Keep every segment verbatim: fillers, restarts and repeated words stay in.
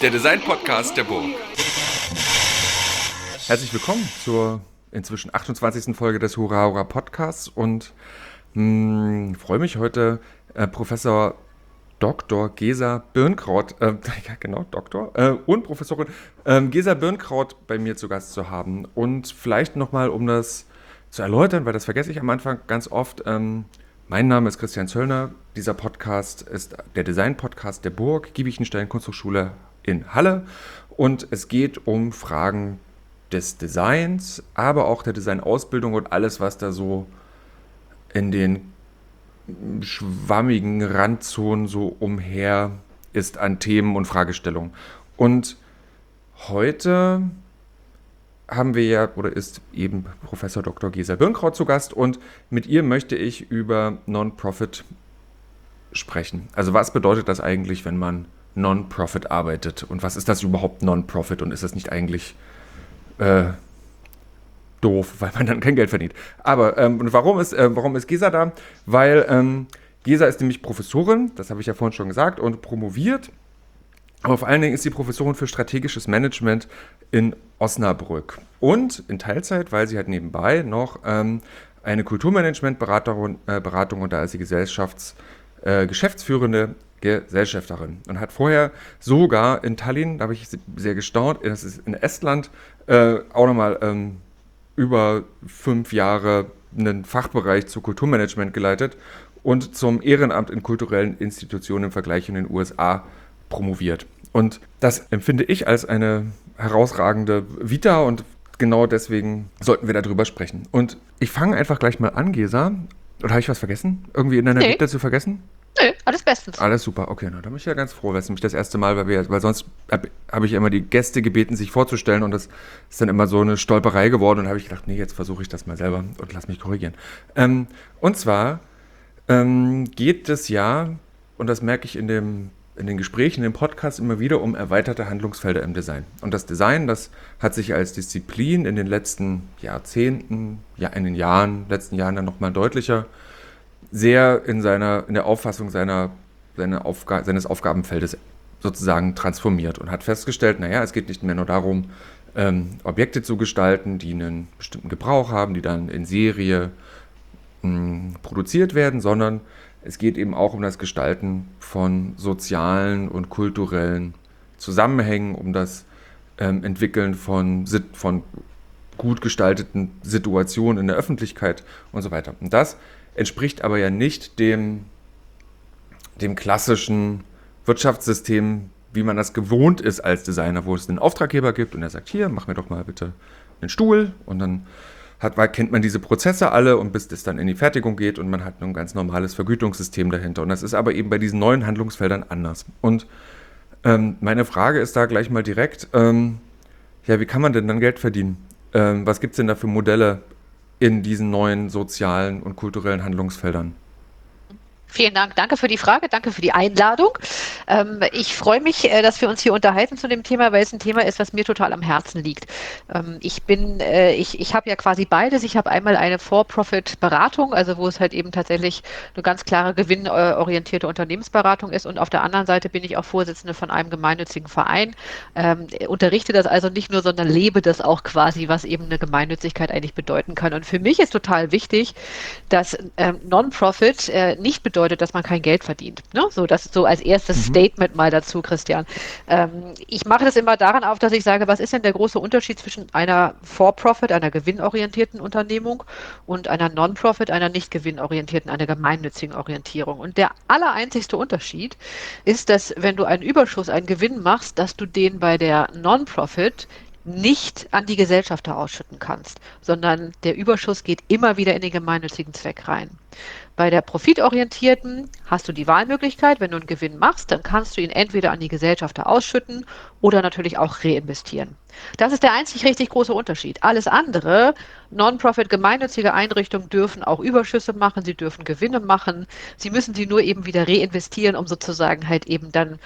der Design-Podcast der Burg. Herzlich willkommen zur inzwischen achtundzwanzigsten Folge des Hurra Hurra Podcasts und mh, freue mich heute äh, Professor Doktor Gesa Birnkraut, äh, ja genau, Doktor, äh, und Professorin äh, Gesa Birnkraut bei mir zu Gast zu haben. Und vielleicht nochmal, um das zu erläutern, weil das vergesse ich am Anfang ganz oft, ähm, mein Name ist Christian Zöllner, dieser Podcast ist der Design-Podcast der Burg, Giebichenstein Kunsthochschule in Halle und es geht um Fragen des Designs, aber auch der Designausbildung und alles, was da so in den schwammigen Randzonen so umher ist an Themen und Fragestellungen. Und heute haben wir ja, oder ist eben Professor Doktor Gesa Birnkraut zu Gast und mit ihr möchte ich über Non-Profit sprechen. Also was bedeutet das eigentlich, wenn man Non-Profit arbeitet und was ist das überhaupt Non-Profit und ist das nicht eigentlich äh, doof, weil man dann kein Geld verdient. Aber ähm, und warum ist, äh, warum ist Gesa da? Weil ähm, Gesa ist nämlich Professorin, das habe ich ja vorhin schon gesagt, und promoviert. Aber vor allen Dingen ist sie Professorin für strategisches Management in Osnabrück. Und in Teilzeit, weil sie halt nebenbei noch ähm, eine Kulturmanagementberatung äh, Beratung und da ist sie Gesellschafts, äh, geschäftsführende Gesellschafterin. Und hat vorher sogar in Tallinn, da habe ich sehr gestaunt, das ist in Estland, äh, auch nochmal ähm, über fünf Jahre einen Fachbereich zu Kulturmanagement geleitet und zum Ehrenamt in kulturellen Institutionen im Vergleich in den U S A promoviert. Und das empfinde ich als eine herausragende Vita und genau deswegen sollten wir darüber sprechen. Und ich fange einfach gleich mal an, Gesa. Oder habe ich was vergessen? Irgendwie in deiner Nee. Vita zu vergessen? Nö, alles bestens. Alles super, okay, na, da bin ich ja ganz froh, weil es nämlich das erste Mal, weil, wir, weil sonst habe hab ich ja immer die Gäste gebeten, sich vorzustellen und das ist dann immer so eine Stolperei geworden und da habe ich gedacht, nee, jetzt versuche ich das mal selber und lass mich korrigieren. Ähm, und zwar ähm, geht es ja, und das merke ich in, dem, in den Gesprächen, in dem Podcast immer wieder, um erweiterte Handlungsfelder im Design. Und das Design, das hat sich als Disziplin in den letzten Jahrzehnten, ja in den Jahren, letzten Jahren dann nochmal deutlicher sehr in seiner, in der Auffassung seiner, seiner Aufga- seines Aufgabenfeldes sozusagen transformiert und hat festgestellt, naja, es geht nicht mehr nur darum, ähm, Objekte zu gestalten, die einen bestimmten Gebrauch haben, die dann in Serie mh, produziert werden, sondern es geht eben auch um das Gestalten von sozialen und kulturellen Zusammenhängen, um das ähm, Entwickeln von, Sit- von gut gestalteten Situationen in der Öffentlichkeit und so weiter. Und das entspricht aber ja nicht dem, dem klassischen Wirtschaftssystem, wie man das gewohnt ist als Designer, wo es einen Auftraggeber gibt und er sagt, hier, mach mir doch mal bitte einen Stuhl und dann hat, kennt man diese Prozesse alle und bis es dann in die Fertigung geht und man hat ein ganz normales Vergütungssystem dahinter. Und das ist aber eben bei diesen neuen Handlungsfeldern anders. Und ähm, meine Frage ist da gleich mal direkt, ähm, ja, wie kann man denn dann Geld verdienen? Ähm, was gibt es denn da für Modelle in diesen neuen sozialen und kulturellen Handlungsfeldern? Vielen Dank, danke für die Frage, danke für die Einladung. Ähm, ich freue mich, äh, dass wir uns hier unterhalten zu dem Thema, weil es ein Thema ist, was mir total am Herzen liegt. Ähm, ich bin, äh, ich, ich habe ja quasi beides. Ich habe einmal eine For-Profit-Beratung, also wo es halt eben tatsächlich eine ganz klare gewinnorientierte Unternehmensberatung ist und auf der anderen Seite bin ich auch Vorsitzende von einem gemeinnützigen Verein, ähm, unterrichte das also nicht nur, sondern lebe das auch quasi, was eben eine Gemeinnützigkeit eigentlich bedeuten kann. Und für mich ist total wichtig, dass ähm, Non-Profit äh, nicht bedeutet, dass man kein Geld verdient. Ne? So, das so als erstes mhm. Statement mal dazu, Christian. Ähm, ich mache das immer daran auf, dass ich sage, was ist denn der große Unterschied zwischen einer For-Profit, einer gewinnorientierten Unternehmung und einer Non-Profit, einer nicht gewinnorientierten, einer gemeinnützigen Orientierung. Und der allereinzigste Unterschied ist, dass wenn du einen Überschuss, einen Gewinn machst, dass du den bei der Non-Profit nicht an die Gesellschafter ausschütten kannst, sondern der Überschuss geht immer wieder in den gemeinnützigen Zweck rein. Bei der profitorientierten hast du die Wahlmöglichkeit, wenn du einen Gewinn machst, dann kannst du ihn entweder an die Gesellschafter ausschütten oder natürlich auch reinvestieren. Das ist der einzig richtig große Unterschied. Alles andere, Non-Profit, gemeinnützige Einrichtungen dürfen auch Überschüsse machen, sie dürfen Gewinne machen, sie müssen sie nur eben wieder reinvestieren, um sozusagen halt eben dann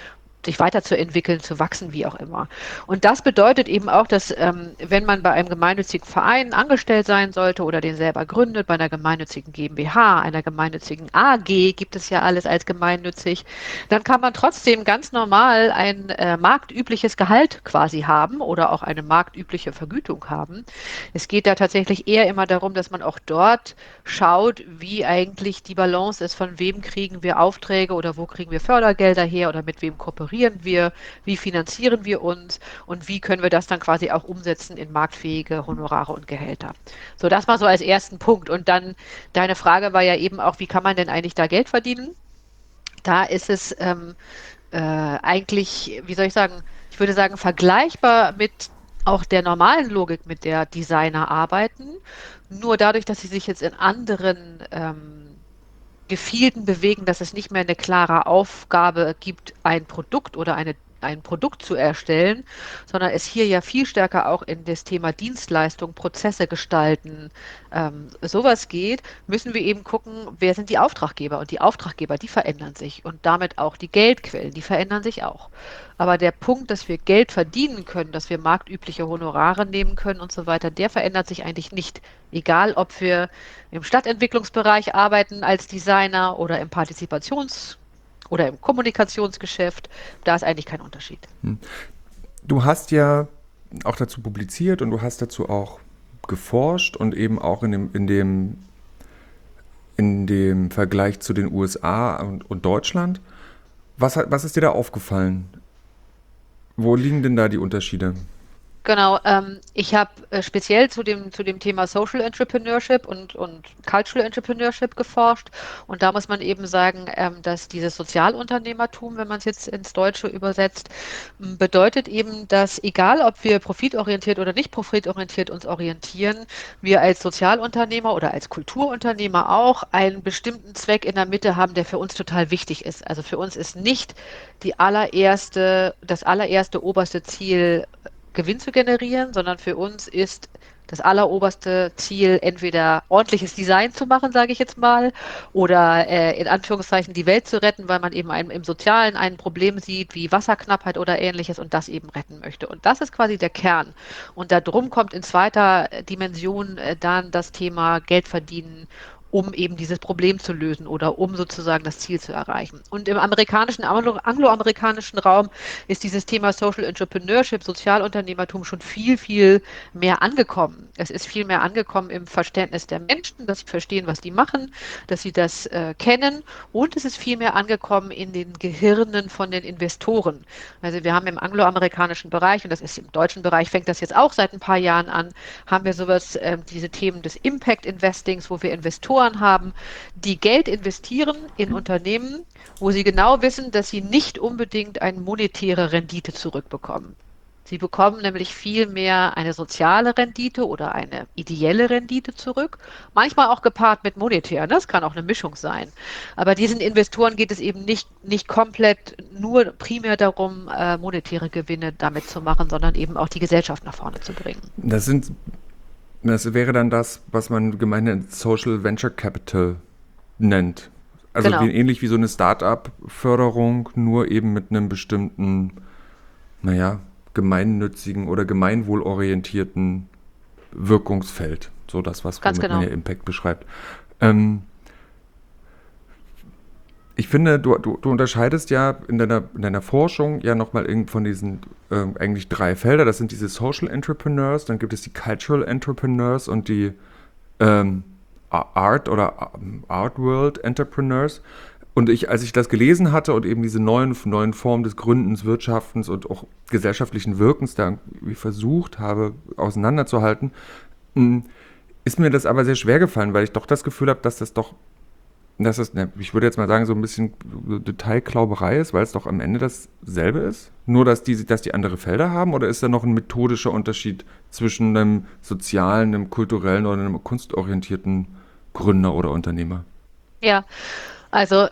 sich weiterzuentwickeln, zu wachsen, wie auch immer. Und das bedeutet eben auch, dass ähm, wenn man bei einem gemeinnützigen Verein angestellt sein sollte oder den selber gründet, bei einer gemeinnützigen GmbH, einer gemeinnützigen A G, gibt es ja alles als gemeinnützig, dann kann man trotzdem ganz normal ein äh, marktübliches Gehalt quasi haben oder auch eine marktübliche Vergütung haben. Es geht da tatsächlich eher immer darum, dass man auch dort schaut, wie eigentlich die Balance ist, von wem kriegen wir Aufträge oder wo kriegen wir Fördergelder her oder mit wem kooperieren wir, wie finanzieren wir uns und wie können wir das dann quasi auch umsetzen in marktfähige Honorare und Gehälter. So, das mal so als ersten Punkt. Und dann deine Frage war ja eben auch, wie kann man denn eigentlich da Geld verdienen? Da ist es ähm, äh, eigentlich, wie soll ich sagen, ich würde sagen, vergleichbar mit auch der normalen Logik, mit der Designer arbeiten. Nur dadurch, dass sie sich jetzt in anderen ähm, Gefilden bewegen, dass es nicht mehr eine klare Aufgabe gibt, ein Produkt oder eine, ein Produkt zu erstellen, sondern es hier ja viel stärker auch in das Thema Dienstleistung, Prozesse gestalten, ähm, sowas geht, müssen wir eben gucken, wer sind die Auftraggeber. Und die Auftraggeber, die verändern sich und damit auch die Geldquellen, die verändern sich auch. Aber der Punkt, dass wir Geld verdienen können, dass wir marktübliche Honorare nehmen können und so weiter, der verändert sich eigentlich nicht. Egal, ob wir im Stadtentwicklungsbereich arbeiten als Designer oder im Partizipations- oder im Kommunikationsgeschäft, da ist eigentlich kein Unterschied. Du hast ja auch dazu publiziert und du hast dazu auch geforscht und eben auch in dem, in dem, in dem Vergleich zu den U S A und, und Deutschland. Was, hat- was ist dir da aufgefallen? Wo liegen denn da die Unterschiede? Genau, ähm, ich habe äh, speziell zu dem, zu dem Thema Social Entrepreneurship und, und Cultural Entrepreneurship geforscht. Und da muss man eben sagen, ähm, dass dieses Sozialunternehmertum, wenn man es jetzt ins Deutsche übersetzt, m, bedeutet eben, dass egal, ob wir profitorientiert oder nicht profitorientiert uns orientieren, wir als Sozialunternehmer oder als Kulturunternehmer auch einen bestimmten Zweck in der Mitte haben, der für uns total wichtig ist. Also für uns ist nicht die allererste, das allererste oberste Ziel, Gewinn zu generieren, sondern für uns ist das alleroberste Ziel, entweder ordentliches Design zu machen, sage ich jetzt mal, oder äh, in Anführungszeichen die Welt zu retten, weil man eben ein, im Sozialen ein Problem sieht, wie Wasserknappheit oder ähnliches und das eben retten möchte. Und das ist quasi der Kern. Und darum kommt in zweiter Dimension äh, dann das Thema Geld verdienen, um eben dieses Problem zu lösen oder um sozusagen das Ziel zu erreichen. Und im amerikanischen, anglo- angloamerikanischen Raum ist dieses Thema Social Entrepreneurship, Sozialunternehmertum schon viel, viel mehr angekommen. Es ist viel mehr angekommen im Verständnis der Menschen, dass sie verstehen, was die machen, dass sie das äh, kennen und es ist viel mehr angekommen in den Gehirnen von den Investoren. Also wir haben im angloamerikanischen Bereich, und das ist im deutschen Bereich, fängt das jetzt auch seit ein paar Jahren an, haben wir sowas, äh, diese Themen des Impact Investings, wo wir Investoren haben, die Geld investieren in Unternehmen, wo sie genau wissen, dass sie nicht unbedingt eine monetäre Rendite zurückbekommen. Sie bekommen nämlich viel mehr eine soziale Rendite oder eine ideelle Rendite zurück, manchmal auch gepaart mit monetär, ne? Das kann auch eine Mischung sein. Aber diesen Investoren geht es eben nicht, nicht komplett nur primär darum, äh, monetäre Gewinne damit zu machen, sondern eben auch die Gesellschaft nach vorne zu bringen. Das sind, das wäre dann das, was man gemeinhin Social Venture Capital nennt. Also Genau. wie, ähnlich wie so eine Start-up-Förderung, nur eben mit einem bestimmten, naja, gemeinnützigen oder gemeinwohlorientierten Wirkungsfeld. So das, was Ganz womit man genau. ja Impact beschreibt. Ähm, Ich finde, du, du, du unterscheidest ja in deiner, in deiner Forschung ja nochmal von diesen ähm, eigentlich drei Felder. Das sind diese Social Entrepreneurs, dann gibt es die Cultural Entrepreneurs und die ähm, Art oder ähm, Art World Entrepreneurs. Und ich, als ich das gelesen hatte und eben diese neuen, neuen Formen des Gründens, Wirtschaftens und auch gesellschaftlichen Wirkens da irgendwie versucht habe, auseinanderzuhalten, mh, ist mir das aber sehr schwer gefallen, weil ich doch das Gefühl habe, dass das doch dass es, ne, ich würde jetzt mal sagen, so ein bisschen Detailklauberei ist, weil es doch am Ende dasselbe ist. Nur, dass die, dass die andere Felder haben, oder ist da noch ein methodischer Unterschied zwischen einem sozialen, einem kulturellen oder einem kunstorientierten Gründer oder Unternehmer? Ja, also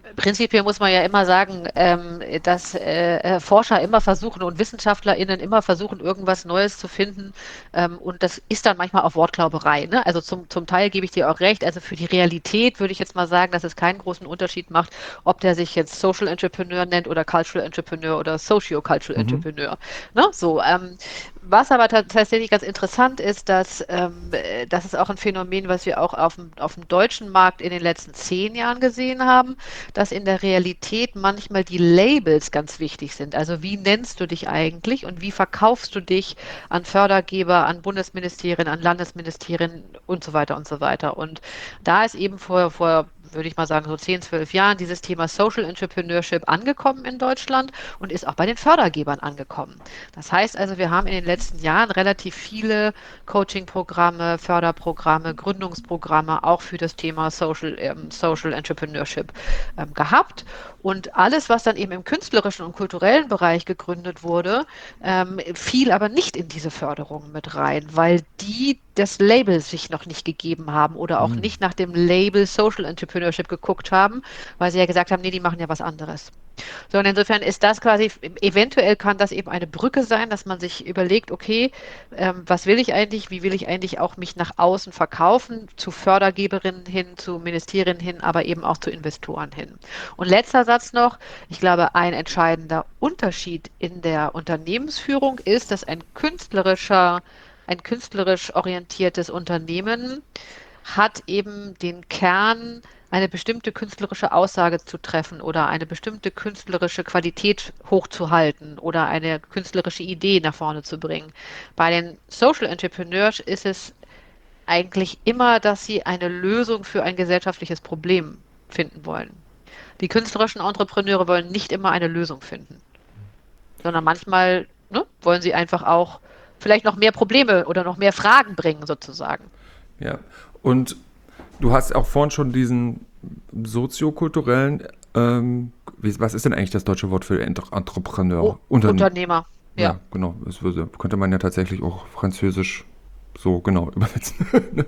Prinzipiell muss man ja immer sagen, ähm, dass äh, Forscher immer versuchen und WissenschaftlerInnen immer versuchen, irgendwas Neues zu finden. Ähm, und das ist dann manchmal auch Wortglauberei. Ne? Also zum, zum Teil gebe ich dir auch recht. Also für die Realität würde ich jetzt mal sagen, dass es keinen großen Unterschied macht, ob der sich jetzt Social Entrepreneur nennt oder Cultural Entrepreneur oder Socio-Cultural Mhm. Entrepreneur. Ne? So, ähm, was aber tatsächlich ganz interessant ist, dass ähm, das ist auch ein Phänomen, was wir auch auf dem, auf dem deutschen Markt in den letzten zehn Jahren gesehen haben, dass in der Realität manchmal die Labels ganz wichtig sind. Also wie nennst du dich eigentlich und wie verkaufst du dich an Fördergeber, an Bundesministerien, an Landesministerien und so weiter und so weiter. Und da ist eben vor, vor würde ich mal sagen, so zehn, zwölf Jahren dieses Thema Social Entrepreneurship angekommen in Deutschland und ist auch bei den Fördergebern angekommen. Das heißt also, wir haben in den letzten Jahren relativ viele Coaching-Programme, Förderprogramme, Gründungsprogramme auch für das Thema Social, ähm, Social Entrepreneurship ähm, gehabt. Und alles, was dann eben im künstlerischen und kulturellen Bereich gegründet wurde, ähm, fiel aber nicht in diese Förderung mit rein, weil die das Label sich noch nicht gegeben haben oder auch Mhm. nicht nach dem Label Social Entrepreneurship geguckt haben, weil sie ja gesagt haben, nee, die machen ja was anderes. So, und insofern ist das quasi, eventuell kann das eben eine Brücke sein, dass man sich überlegt, okay, ähm, was will ich eigentlich, wie will ich eigentlich auch mich nach außen verkaufen, zu Fördergeberinnen hin, zu Ministerien hin, aber eben auch zu Investoren hin. Und letzter Satz noch, ich glaube, ein entscheidender Unterschied in der Unternehmensführung ist, dass ein künstlerischer, ein künstlerisch orientiertes Unternehmen hat eben den Kern, eine bestimmte künstlerische Aussage zu treffen oder eine bestimmte künstlerische Qualität hochzuhalten oder eine künstlerische Idee nach vorne zu bringen. Bei den Social Entrepreneurs ist es eigentlich immer, dass sie eine Lösung für ein gesellschaftliches Problem finden wollen. Die künstlerischen Entrepreneure wollen nicht immer eine Lösung finden, sondern manchmal, ne, wollen sie einfach auch vielleicht noch mehr Probleme oder noch mehr Fragen bringen, sozusagen. Ja. Und du hast auch vorhin schon diesen soziokulturellen, ähm, wie, was ist denn eigentlich das deutsche Wort für Entre Oh, Entrepreneur? Unterne Unternehmer, ja. Ja, genau. Das würde, könnte man ja tatsächlich auch französisch so genau übersetzen.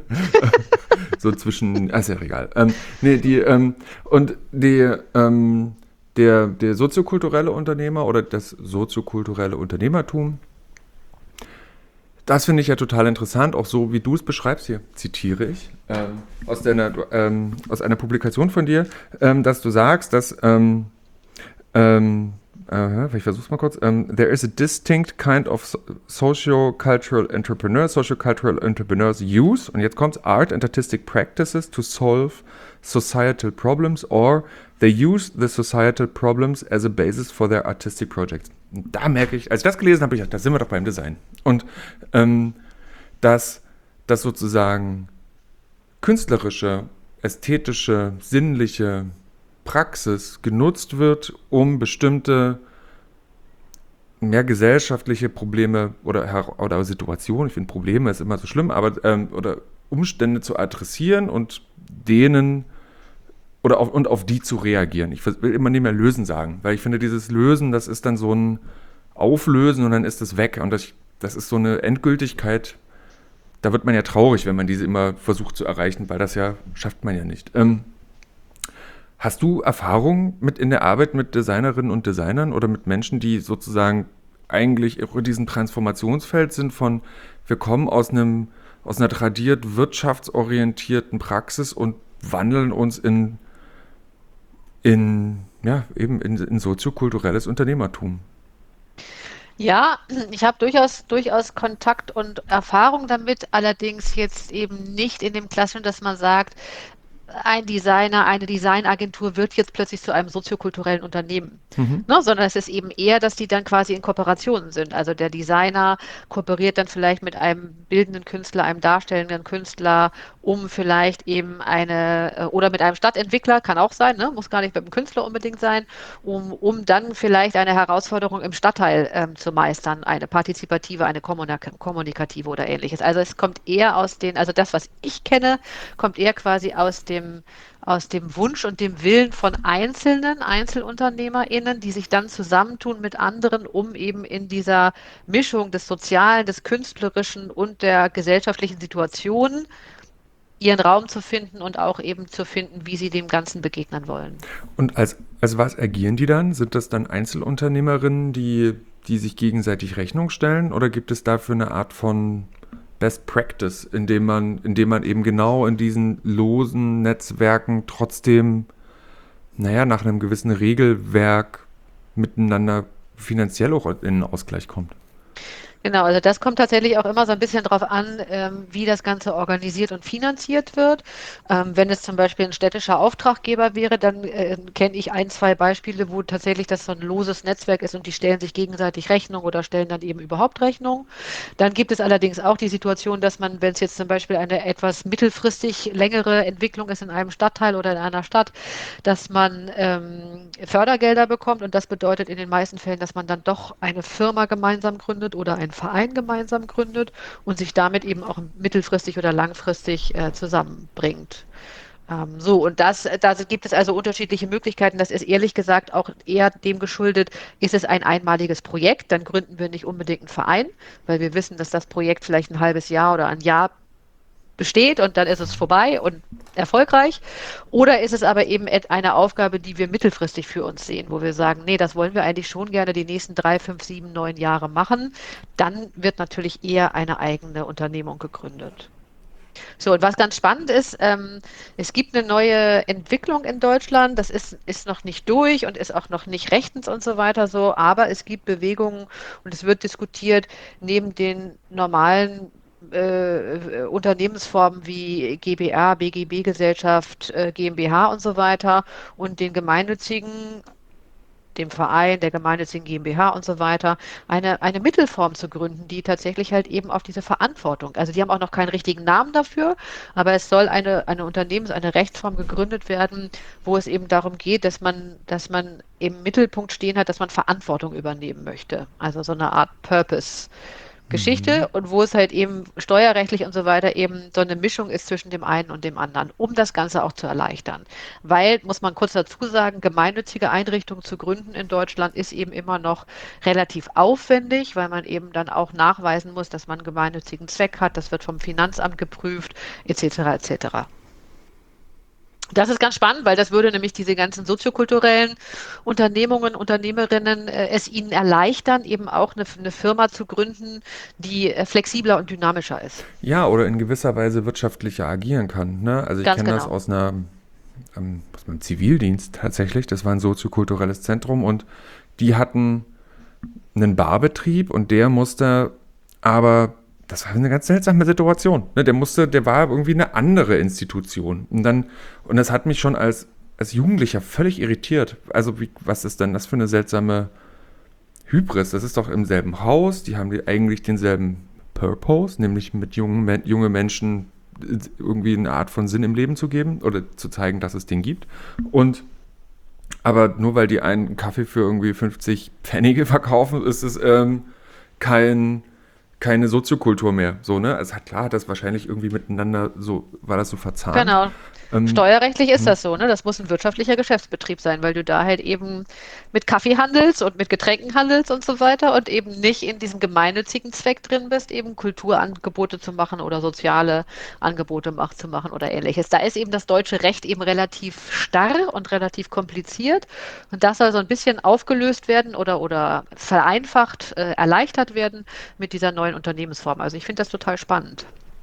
So zwischen, ah, ist ja egal. Ähm, nee, die, ähm, und die, ähm, der, der soziokulturelle Unternehmer oder das soziokulturelle Unternehmertum, das finde ich ja total interessant, auch so wie du es beschreibst, hier zitiere ich, ähm, aus, deiner, ähm, aus einer Publikation von dir, ähm, dass du sagst, dass, ähm, ähm, äh, ich versuch's mal kurz, ähm, there is a distinct kind of so- socio-cultural entrepreneur, socio-cultural entrepreneurs use, und jetzt kommt's, art and artistic practices to solve societal problems, or they use the societal problems as a basis for their artistic projects. Und da merke ich, als ich das gelesen habe, ich gedacht, da sind wir doch beim Design. Und ähm, dass das sozusagen künstlerische, ästhetische, sinnliche Praxis genutzt wird, um bestimmte mehr gesellschaftliche Probleme oder, oder Situationen, ich finde Probleme ist immer so schlimm, aber ähm, oder Umstände zu adressieren und denen oder auf, und auf die zu reagieren. Ich will immer nicht mehr lösen sagen, weil ich finde, dieses Lösen, das ist dann so ein Auflösen und dann ist es weg. Und das, das ist so eine Endgültigkeit, da wird man ja traurig, wenn man diese immer versucht zu erreichen, weil das ja schafft man ja nicht. Ähm, hast du Erfahrung mit in der Arbeit mit Designerinnen und Designern oder mit Menschen, die sozusagen eigentlich in diesem Transformationsfeld sind von, wir kommen aus einem, aus einer tradiert wirtschaftsorientierten Praxis und wandeln uns in in, ja, eben in, in soziokulturelles Unternehmertum. Ja, ich habe durchaus, durchaus Kontakt und Erfahrung damit, allerdings jetzt eben nicht in dem Klassischen, dass man sagt, ein Designer, eine Designagentur wird jetzt plötzlich zu einem soziokulturellen Unternehmen. Mhm. Ne, sondern es ist eben eher, dass die dann quasi in Kooperationen sind. Also der Designer kooperiert dann vielleicht mit einem bildenden Künstler, einem darstellenden Künstler, um vielleicht eben eine, äh, oder mit einem Stadtentwickler, kann auch sein, ne, muss gar nicht mit einem Künstler unbedingt sein, um, um dann vielleicht eine Herausforderung im Stadtteil ähm, zu meistern, eine partizipative, eine kommunik kommunikative oder ähnliches. Also es kommt eher aus den, also das, was ich kenne, kommt eher quasi aus dem aus dem Wunsch und dem Willen von einzelnen EinzelunternehmerInnen, die sich dann zusammentun mit anderen, um eben in dieser Mischung des Sozialen, des Künstlerischen und der gesellschaftlichen Situation ihren Raum zu finden und auch eben zu finden, wie sie dem Ganzen begegnen wollen. Und als, als was agieren die dann? Sind das dann Einzelunternehmerinnen, die, die sich gegenseitig Rechnung stellen? Oder gibt es dafür eine Art von Best Practice, indem man, indem man eben genau in diesen losen Netzwerken trotzdem, naja, nach einem gewissen Regelwerk miteinander finanziell auch in einen Ausgleich kommt? Genau, also das kommt tatsächlich auch immer so ein bisschen drauf an, ähm, wie das Ganze organisiert und finanziert wird. Ähm, wenn es zum Beispiel ein städtischer Auftraggeber wäre, dann äh, kenne ich ein, zwei Beispiele, wo tatsächlich das so ein loses Netzwerk ist und die stellen sich gegenseitig Rechnung oder stellen dann eben überhaupt Rechnung. Dann gibt es allerdings auch die Situation, dass man, wenn es jetzt zum Beispiel eine etwas mittelfristig längere Entwicklung ist in einem Stadtteil oder in einer Stadt, dass man ähm, Fördergelder bekommt und das bedeutet in den meisten Fällen, dass man dann doch eine Firma gemeinsam gründet oder einen Verein gemeinsam gründet und sich damit eben auch mittelfristig oder langfristig äh, zusammenbringt. Ähm, so, und das, da gibt es also unterschiedliche Möglichkeiten. Das ist ehrlich gesagt auch eher dem geschuldet, ist es ein einmaliges Projekt, dann gründen wir nicht unbedingt einen Verein, weil wir wissen, dass das Projekt vielleicht ein halbes Jahr oder ein Jahr besteht und dann ist es vorbei und erfolgreich. Oder ist es aber eben eine Aufgabe, die wir mittelfristig für uns sehen, wo wir sagen, nee, das wollen wir eigentlich schon gerne die nächsten drei, fünf, sieben, neun Jahre machen. Dann wird natürlich eher eine eigene Unternehmung gegründet. So, und was ganz spannend ist, ähm, es gibt eine neue Entwicklung in Deutschland, das ist, ist noch nicht durch und ist auch noch nicht rechtens und so weiter so, aber es gibt Bewegungen und es wird diskutiert, neben den normalen äh, Unternehmensformen wie GbR, B G B-Gesellschaft, äh, GmbH und so weiter und den gemeinnützigen, dem Verein, der gemeinnützigen GmbH und so weiter, eine, eine Mittelform zu gründen, die tatsächlich halt eben auf diese Verantwortung, also die haben auch noch keinen richtigen Namen dafür, aber es soll eine, eine Unternehmens-, eine Rechtsform gegründet werden, wo es eben darum geht, dass man, dass man im Mittelpunkt stehen hat, dass man Verantwortung übernehmen möchte. Also so eine Art Purpose. Mhm. Geschichte und wo es halt eben steuerrechtlich und so weiter eben so eine Mischung ist zwischen dem einen und dem anderen, um das Ganze auch zu erleichtern. Weil, muss man kurz dazu sagen, gemeinnützige Einrichtungen zu gründen in Deutschland ist eben immer noch relativ aufwendig, weil man eben dann auch nachweisen muss, dass man einen gemeinnützigen Zweck hat. Das wird vom Finanzamt geprüft, et cetera et cetera. Das ist ganz spannend, weil das würde nämlich diese ganzen soziokulturellen Unternehmungen, Unternehmerinnen äh, es ihnen erleichtern, eben auch eine, eine Firma zu gründen, die äh, flexibler und dynamischer ist. Ja, oder in gewisser Weise wirtschaftlicher agieren kann. Ne? Also ich Ganz kenne das genau. aus einer, ähm, aus meinem Zivildienst tatsächlich. Das war ein soziokulturelles Zentrum und die hatten einen Barbetrieb und der musste aber, das war eine ganz seltsame Situation. Ne? Der musste, der war irgendwie eine andere Institution. Und dann, und das hat mich schon als, als Jugendlicher völlig irritiert. Also wie, was ist denn das für eine seltsame Hybris? Das ist doch im selben Haus, die haben die eigentlich denselben Purpose, nämlich mit jungen, Men- junge Menschen irgendwie eine Art von Sinn im Leben zu geben oder zu zeigen, dass es den gibt. Und aber nur weil die einen Kaffee für irgendwie fünfzig Pfennige verkaufen, ist es ähm, kein, keine Soziokultur mehr. So, ne? Also hat, klar hat das wahrscheinlich irgendwie miteinander so, war das so verzahnt. Genau. Ähm, Steuerrechtlich ist hm, das so, ne? Das muss ein wirtschaftlicher Geschäftsbetrieb sein, weil du da halt eben mit Kaffee handelst und mit Getränken handelst und so weiter und eben nicht in diesem gemeinnützigen Zweck drin bist, eben Kulturangebote zu machen oder soziale Angebote mach, zu machen oder ähnliches. Da ist eben das deutsche Recht eben relativ starr und relativ kompliziert und das soll so ein bisschen aufgelöst werden oder, oder vereinfacht, äh, erleichtert werden mit dieser neuen Unternehmensform. Also ich finde das total spannend.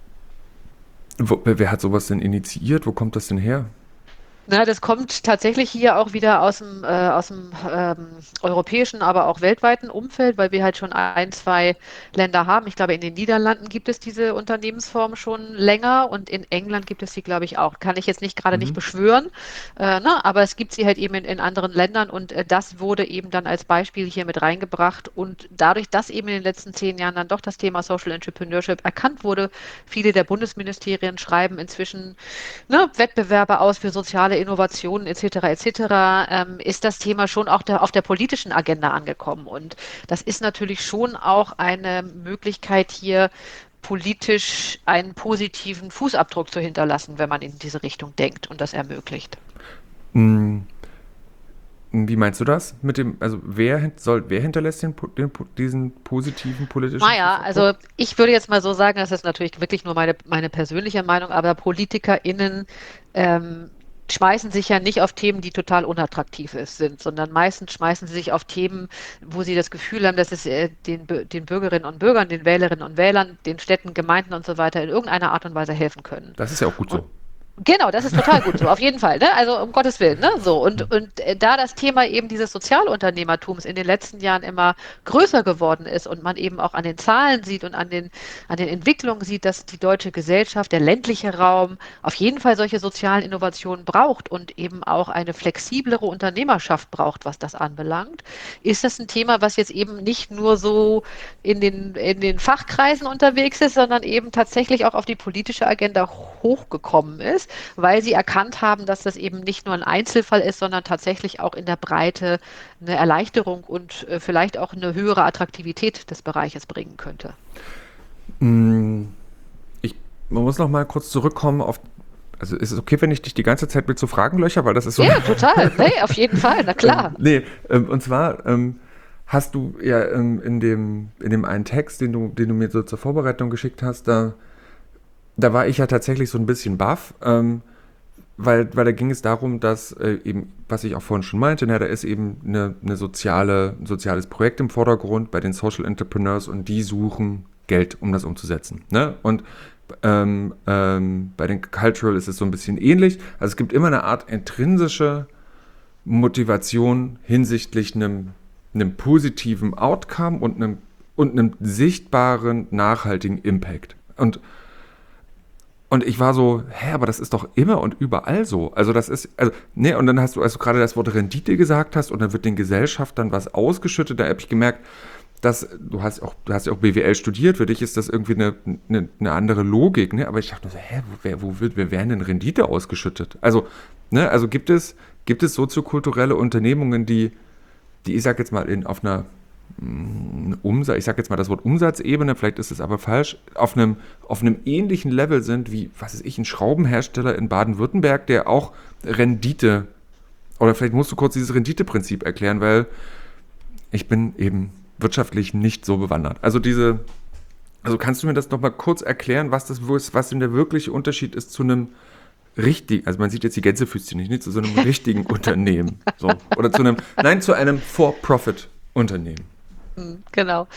wo, wer hat sowas denn initiiert? Wo kommt das denn her? Na, das kommt tatsächlich hier auch wieder aus dem, äh, aus dem ähm, europäischen, aber auch weltweiten Umfeld, weil wir halt schon ein, zwei Länder haben. Ich glaube, in den Niederlanden gibt es diese Unternehmensform schon länger und in England gibt es sie, glaube ich, auch. Kann ich jetzt nicht gerade nicht Mhm. beschwören, äh, ne, aber es gibt sie halt eben in, in anderen Ländern und äh, das wurde eben dann als Beispiel hier mit reingebracht. Und dadurch, dass eben in den letzten zehn Jahren dann doch das Thema Social Entrepreneurship erkannt wurde, viele der Bundesministerien schreiben inzwischen ne, Wettbewerbe aus für soziale Innovationen et cetera et cetera, ähm, ist das Thema schon auch der, auf der politischen Agenda angekommen. Und das ist natürlich schon auch eine Möglichkeit hier politisch einen positiven Fußabdruck zu hinterlassen, wenn man in diese Richtung denkt und das ermöglicht. Mm, Wie meinst du das mit dem, also wer soll, wer hinterlässt den, den, diesen positiven politischen Naja, Fußabdruck? also ich würde jetzt mal so sagen, das ist natürlich wirklich nur meine, meine persönliche Meinung, aber PolitikerInnen ähm, schmeißen sich ja nicht auf Themen, die total unattraktiv ist, sind, sondern meistens schmeißen sie sich auf Themen, wo sie das Gefühl haben, dass es äh, den, Bü- den Bürgerinnen und Bürgern, den Wählerinnen und Wählern, den Städten, Gemeinden und so weiter in irgendeiner Art und Weise helfen können. Das ist ja auch gut Und so. genau, das ist total gut so, auf jeden Fall, ne? Also um Gottes Willen, ne? So und und äh, da das Thema eben dieses Sozialunternehmertums in den letzten Jahren immer größer geworden ist und man eben auch an den Zahlen sieht und an den an den Entwicklungen sieht, dass die deutsche Gesellschaft, der ländliche Raum auf jeden Fall solche sozialen Innovationen braucht und eben auch eine flexiblere Unternehmerschaft braucht, was das anbelangt, ist das ein Thema, was jetzt eben nicht nur so in den in den Fachkreisen unterwegs ist, sondern eben tatsächlich auch auf die politische Agenda hochgekommen ist, weil sie erkannt haben, dass das eben nicht nur ein Einzelfall ist, sondern tatsächlich auch in der Breite eine Erleichterung und äh, vielleicht auch eine höhere Attraktivität des Bereiches bringen könnte. Mm, Ich, man muss noch mal kurz zurückkommen auf, also ist es okay, wenn ich dich die ganze Zeit mit so Fragen löcher, weil das ist so. Ja, total. Nee, auf jeden Fall, na ähm, klar. nee, ähm, und zwar ähm, hast du ja ähm, in dem, in dem einen Text, den du, den du mir so zur Vorbereitung geschickt hast, da, da war ich ja tatsächlich so ein bisschen baff, ähm, weil, weil da ging es darum, dass äh, eben, was ich auch vorhin schon meinte, na, da ist eben eine, eine soziale, ein soziales Projekt im Vordergrund bei den Social Entrepreneurs und die suchen Geld, um das umzusetzen. Ne? Und ähm, ähm, bei den Cultural ist es so ein bisschen ähnlich. Also es gibt immer eine Art intrinsische Motivation hinsichtlich einem, einem positiven Outcome und einem, und einem sichtbaren, nachhaltigen Impact. Und Und ich war so, hä, aber das ist doch immer und überall so. Also das ist, also, ne, und dann hast du, als du gerade das Wort Rendite gesagt hast und dann wird den Gesellschaftern was ausgeschüttet, da habe ich gemerkt, dass, du hast auch, du hast ja auch B W L studiert, für dich ist das irgendwie eine, eine, eine andere Logik, ne? Aber ich dachte so, hä, wo, wer, wo wird, wer werden denn Rendite ausgeschüttet? Also, ne, also gibt es, gibt es soziokulturelle Unternehmungen, die, die, ich sag jetzt mal, in, auf einer Umsatz, ich sage jetzt mal das Wort Umsatzebene, vielleicht ist es aber falsch, auf einem, auf einem ähnlichen Level sind wie, was weiß ich, ein Schraubenhersteller in Baden-Württemberg, der auch Rendite, oder vielleicht musst du kurz dieses Renditeprinzip erklären, weil ich bin eben wirtschaftlich nicht so bewandert. Also diese, also kannst du mir das nochmal kurz erklären, was das ist, was denn der wirkliche Unterschied ist zu einem richtig, also man sieht jetzt die Gänsefüßchen nicht, nicht zu so einem richtigen Unternehmen, so, oder zu einem, nein, zu einem For-Profit-Unternehmen. Genau.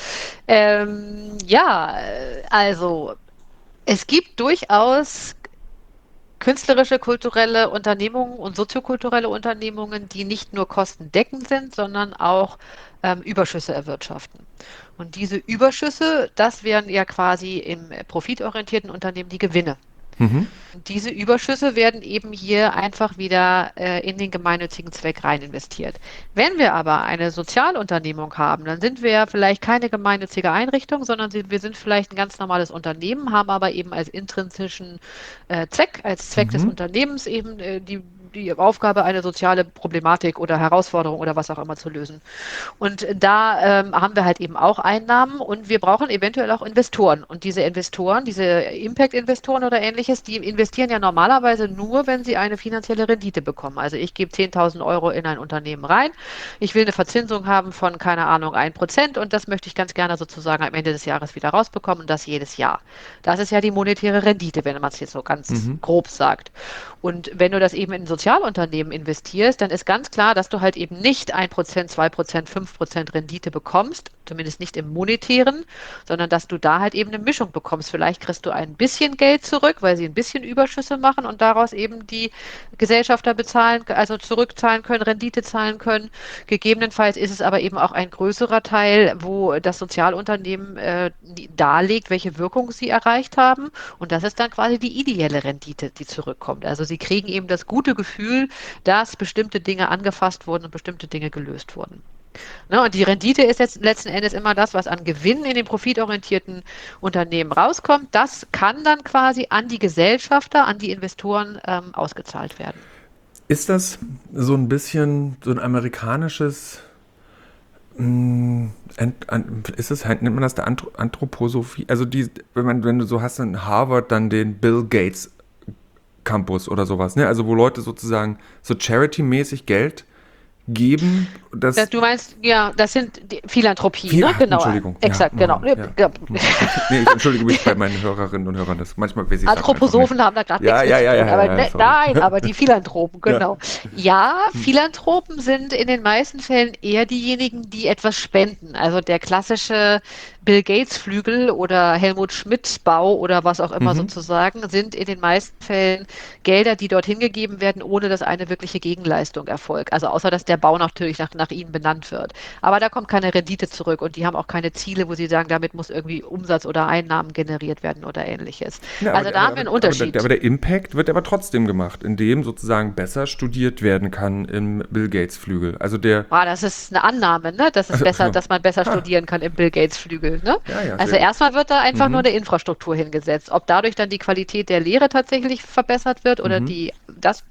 Ähm, ja, äh, also es gibt durchaus künstlerische, kulturelle Unternehmungen und soziokulturelle Unternehmungen, die nicht nur kostendeckend sind, sondern auch ähm, Überschüsse erwirtschaften. Und diese Überschüsse, das wären ja quasi im profitorientierten Unternehmen die Gewinne. Mhm. Und diese Überschüsse werden eben hier einfach wieder äh, in den gemeinnützigen Zweck rein investiert. Wenn wir aber eine Sozialunternehmung haben, dann sind wir ja vielleicht keine gemeinnützige Einrichtung, sondern sie- wir sind vielleicht ein ganz normales Unternehmen, haben aber eben als intrinsischen äh, Zweck, als Zweck des Mhm. Unternehmens eben äh, die, die Aufgabe, eine soziale Problematik oder Herausforderung oder was auch immer zu lösen. Und da ähm, haben wir halt eben auch Einnahmen und wir brauchen eventuell auch Investoren. Und diese Investoren, diese Impact-Investoren oder ähnliches, die investieren ja normalerweise nur, wenn sie eine finanzielle Rendite bekommen. Also ich gebe zehntausend Euro in ein Unternehmen rein. Ich will eine Verzinsung haben von, keine Ahnung, ein Prozent und das möchte ich ganz gerne sozusagen am Ende des Jahres wieder rausbekommen und das jedes Jahr. Das ist ja die monetäre Rendite, wenn man es jetzt so ganz Mhm. grob sagt. Und wenn du das eben in Sozialunternehmen investierst, dann ist ganz klar, dass du halt eben nicht ein Prozent, zwei Prozent, fünf Prozent Rendite bekommst, zumindest nicht im monetären, sondern dass du da halt eben eine Mischung bekommst. Vielleicht kriegst du ein bisschen Geld zurück, weil sie ein bisschen Überschüsse machen und daraus eben die Gesellschafter bezahlen, also zurückzahlen können, Rendite zahlen können. Gegebenenfalls ist es aber eben auch ein größerer Teil, wo das Sozialunternehmen äh, darlegt, welche Wirkung sie erreicht haben. Und das ist dann quasi die ideelle Rendite, die zurückkommt. Also sie kriegen eben das gute Gefühl, dass bestimmte Dinge angefasst wurden und bestimmte Dinge gelöst wurden. Ne, und die Rendite ist jetzt letzten Endes immer das, was an Gewinn in den profitorientierten Unternehmen rauskommt. Das kann dann quasi an die Gesellschafter, an die Investoren ähm, ausgezahlt werden. Ist das so ein bisschen so ein amerikanisches, mh, Ent- an- ist es, nennt man das der Anthro- Anthroposophie? Also die, wenn man, wenn du so hast in Harvard dann den Bill Gates Campus oder sowas, ne? Also wo Leute sozusagen so Charity-mäßig Geld geben. Das Das, du meinst, ja, das sind die Philanthropie, Viel, ne? Genau. Entschuldigung. Exakt, ja, genau. ja. Ja. Nee, ich entschuldige mich bei meinen Hörerinnen und Hörern. Das manchmal weiß ich es einfach Anthroposophen nicht. haben da gerade Ja, nichts ja, mit ja, zu ja, tun. ja, Aber ja, ne, sorry. nein, aber die Philanthropen, Ja. genau. Ja, Philanthropen sind in den meisten Fällen eher diejenigen, die etwas spenden. Also der klassische Bill Gates Flügel oder Helmut Schmidt Bau oder was auch immer Mhm. sozusagen, sind in den meisten Fällen Gelder, die dorthin gegeben werden, ohne dass eine wirkliche Gegenleistung erfolgt. Also außer, dass der Bau natürlich nach, nach ihnen benannt wird. Aber da kommt keine Rendite zurück und die haben auch keine Ziele, wo sie sagen, damit muss irgendwie Umsatz oder Einnahmen generiert werden oder ähnliches. Ja, aber, Also der- da aber, haben wir aber, einen aber, der, aber Unterschied. der Impact wird aber trotzdem gemacht, indem sozusagen besser studiert werden kann im Bill Gates Flügel. Also der. Ah, das ist eine Annahme, ne? Dass es Also, besser, so. dass man besser Ha, studieren kann im Bill Gates Flügel, ne? ja, ja, Also sehr gut. erstmal wird da einfach nur Mhm. eine Infrastruktur hingesetzt. Ob dadurch dann die Qualität der Lehre tatsächlich verbessert wird oder Mhm. die, das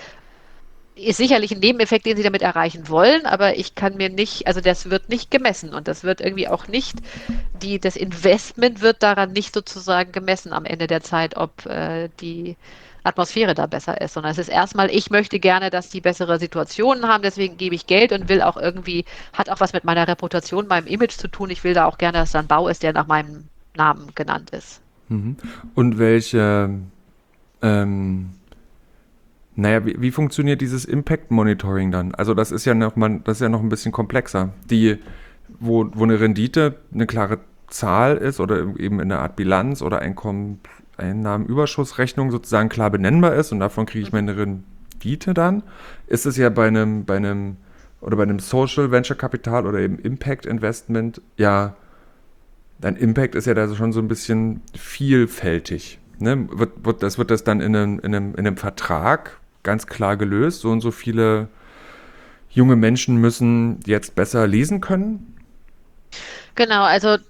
ist sicherlich ein Nebeneffekt, den sie damit erreichen wollen, aber ich kann mir nicht, also das wird nicht gemessen und das wird irgendwie auch nicht, die, das Investment wird daran nicht sozusagen gemessen am Ende der Zeit, ob äh, die Atmosphäre da besser ist, sondern es ist erstmal, ich möchte gerne, dass die bessere Situationen haben, deswegen gebe ich Geld und will auch irgendwie, hat auch was mit meiner Reputation, meinem Image zu tun. Ich will da auch gerne, dass da ein Bau ist, der nach meinem Namen genannt ist. Mhm. Und welche, ähm, naja, wie, wie funktioniert dieses Impact Monitoring dann? Also das ist ja noch mal, das ist ja noch ein bisschen komplexer. Die, wo, wo eine Rendite eine klare Zahl ist oder eben in einer Art Bilanz oder Einkommen, Einnahmenüberschussrechnung sozusagen klar benennbar ist und davon kriege ich meine Rendite dann, ist es ja bei einem, bei einem oder bei einem Social Venture Kapital oder eben Impact Investment ja, dein Impact ist ja da schon so ein bisschen vielfältig. Ne? Wird, wird, das wird das dann in einem, in, einem, in einem Vertrag ganz klar gelöst. So und so viele junge Menschen müssen jetzt besser lesen können. Genau, also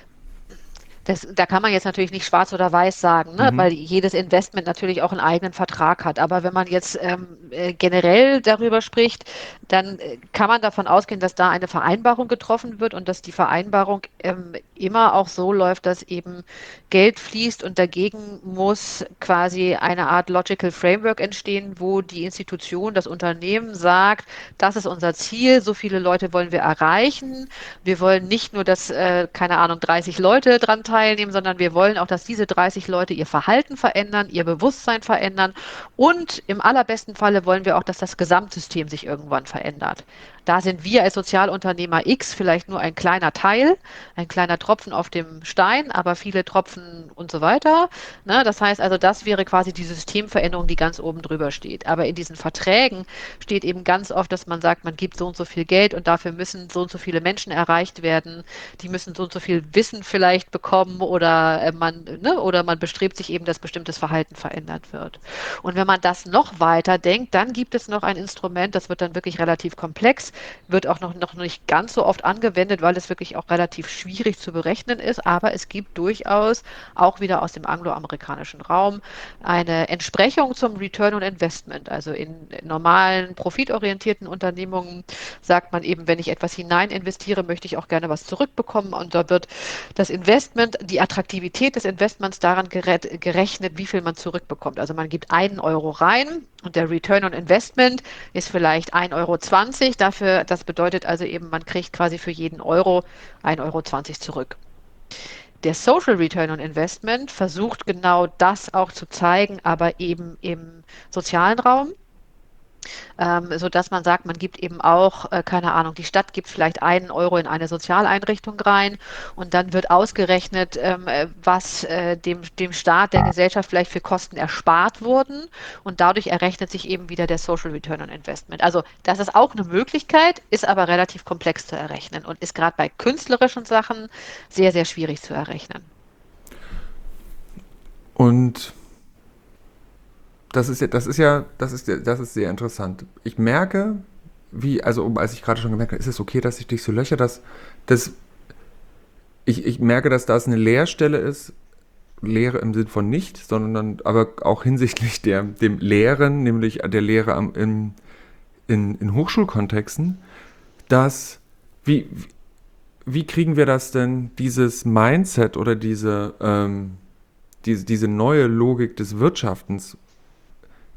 das, da kann man jetzt natürlich nicht schwarz oder weiß sagen, ne? Mhm. Weil jedes Investment natürlich auch einen eigenen Vertrag hat. Aber wenn man jetzt ähm, äh, generell darüber spricht, dann äh, kann man davon ausgehen, dass da eine Vereinbarung getroffen wird und dass die Vereinbarung ähm, immer auch so läuft, dass eben Geld fließt und dagegen muss quasi eine Art Logical Framework entstehen, wo die Institution, das Unternehmen sagt, das ist unser Ziel, so viele Leute wollen wir erreichen. Wir wollen nicht nur, dass, äh, keine Ahnung, dreißig Leute dran teilnehmen, sondern wir wollen auch, dass diese dreißig Leute ihr Verhalten verändern, ihr Bewusstsein verändern und im allerbesten Falle wollen wir auch, dass das Gesamtsystem sich irgendwann verändert. Da sind wir als Sozialunternehmer X vielleicht nur ein kleiner Teil, ein kleiner Tropfen auf dem Stein, aber viele Tropfen und so weiter. Ne? Das heißt also, das wäre quasi die Systemveränderung, die ganz oben drüber steht. Aber in diesen Verträgen steht eben ganz oft, dass man sagt, man gibt so und so viel Geld und dafür müssen so und so viele Menschen erreicht werden. Die müssen so und so viel Wissen vielleicht bekommen oder äh, man, ne? Oder man bestrebt sich eben, dass bestimmtes Verhalten verändert wird. Und wenn man das noch weiter denkt, dann gibt es noch ein Instrument, das wird dann wirklich relativ komplex, wird auch noch, noch nicht ganz so oft angewendet, weil es wirklich auch relativ schwierig zu berechnen ist. Aber es gibt durchaus auch wieder aus dem angloamerikanischen Raum eine Entsprechung zum Return on Investment. Also in normalen, profitorientierten Unternehmungen sagt man eben, wenn ich etwas hinein investiere, möchte ich auch gerne was zurückbekommen. Und da wird das Investment, die Attraktivität des Investments daran gerechnet, wie viel man zurückbekommt. Also man gibt einen Euro rein und der Return on Investment ist vielleicht ein Euro zwanzig. Dafür, das bedeutet also eben, man kriegt quasi für jeden Euro ein Euro zwanzig zurück. Der Social Return on Investment versucht genau das auch zu zeigen, aber eben im sozialen Raum. Ähm, sodass man sagt, man gibt eben auch, äh, keine Ahnung, die Stadt gibt vielleicht einen Euro in eine Sozialeinrichtung rein und dann wird ausgerechnet, ähm, äh, was äh, dem, dem Staat, der Gesellschaft vielleicht für Kosten erspart wurden und dadurch errechnet sich eben wieder der Social Return on Investment. Also das ist auch eine Möglichkeit, ist aber relativ komplex zu errechnen und ist gerade bei künstlerischen Sachen sehr, sehr schwierig zu errechnen. Und das ist ja, das ist ja, das ist, das ist sehr interessant. Ich merke, wie, also als ich gerade schon gemerkt habe, ist es okay, dass ich dich so löcher, dass, dass ich, ich merke, dass das eine Leerstelle ist, Lehre im Sinn von nicht, sondern aber auch hinsichtlich der, dem Lehren, nämlich der Lehre am, in, in, in Hochschulkontexten, dass, wie, wie kriegen wir das denn, dieses Mindset oder diese, ähm, diese, diese neue Logik des Wirtschaftens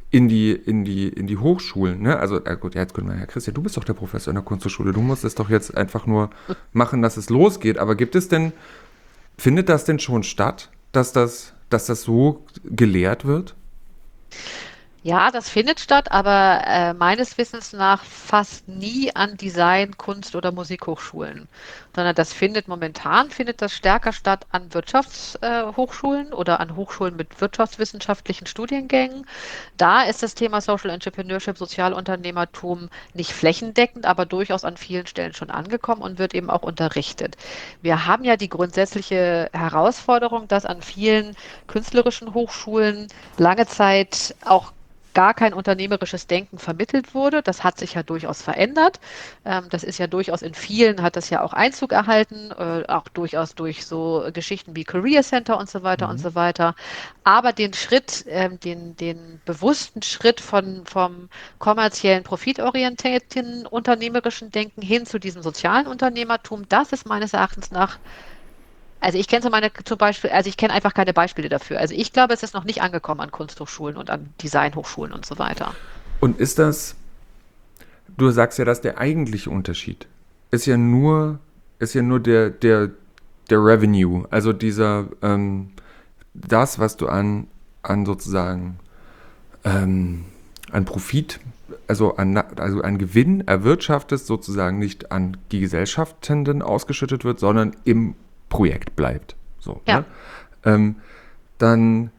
in die, in die, in die Hochschulen, ne? Also, äh, gut, ja, jetzt können wir, ja, Christian, du bist doch der Professor in der Kunsthochschule, du musst es doch jetzt einfach nur machen, dass es losgeht. Aber gibt es denn, findet das denn schon statt, dass das, dass das so gelehrt wird? Ja, das findet statt, aber äh, meines Wissens nach fast nie an Design-, Kunst- oder Musikhochschulen, sondern das findet momentan findet das stärker statt an Wirtschaftshochschulen äh, Hochschulen oder an Hochschulen mit wirtschaftswissenschaftlichen Studiengängen. Da ist das Thema Social Entrepreneurship, Sozialunternehmertum nicht flächendeckend, aber durchaus an vielen Stellen schon angekommen und wird eben auch unterrichtet. Wir haben ja die grundsätzliche Herausforderung, dass an vielen künstlerischen Hochschulen lange Zeit auch gar kein unternehmerisches Denken vermittelt wurde. Das hat sich ja durchaus verändert. Ähm, das ist ja durchaus in vielen, hat das ja auch Einzug erhalten, äh, auch durchaus durch so Geschichten wie Career Center und so weiter und Mhm. so weiter. Aber den Schritt, ähm, den, den bewussten Schritt von, vom kommerziellen, profitorientierten unternehmerischen Denken hin zu diesem sozialen Unternehmertum, das ist meines Erachtens nach, also ich kenne so meine zum Beispiel, also ich kenne einfach keine Beispiele dafür. Also ich glaube, es ist noch nicht angekommen an Kunsthochschulen und an Designhochschulen und so weiter. Und ist das, du sagst ja, dass der eigentliche Unterschied ist ja nur, ist ja nur der, der, der Revenue, also dieser, ähm, das, was du an, an sozusagen, ähm, an Profit, also an, also an Gewinn erwirtschaftest, sozusagen nicht an die Gesellschaftenden ausgeschüttet wird, sondern im Projekt bleibt. So, Ja. ne? Ähm, dann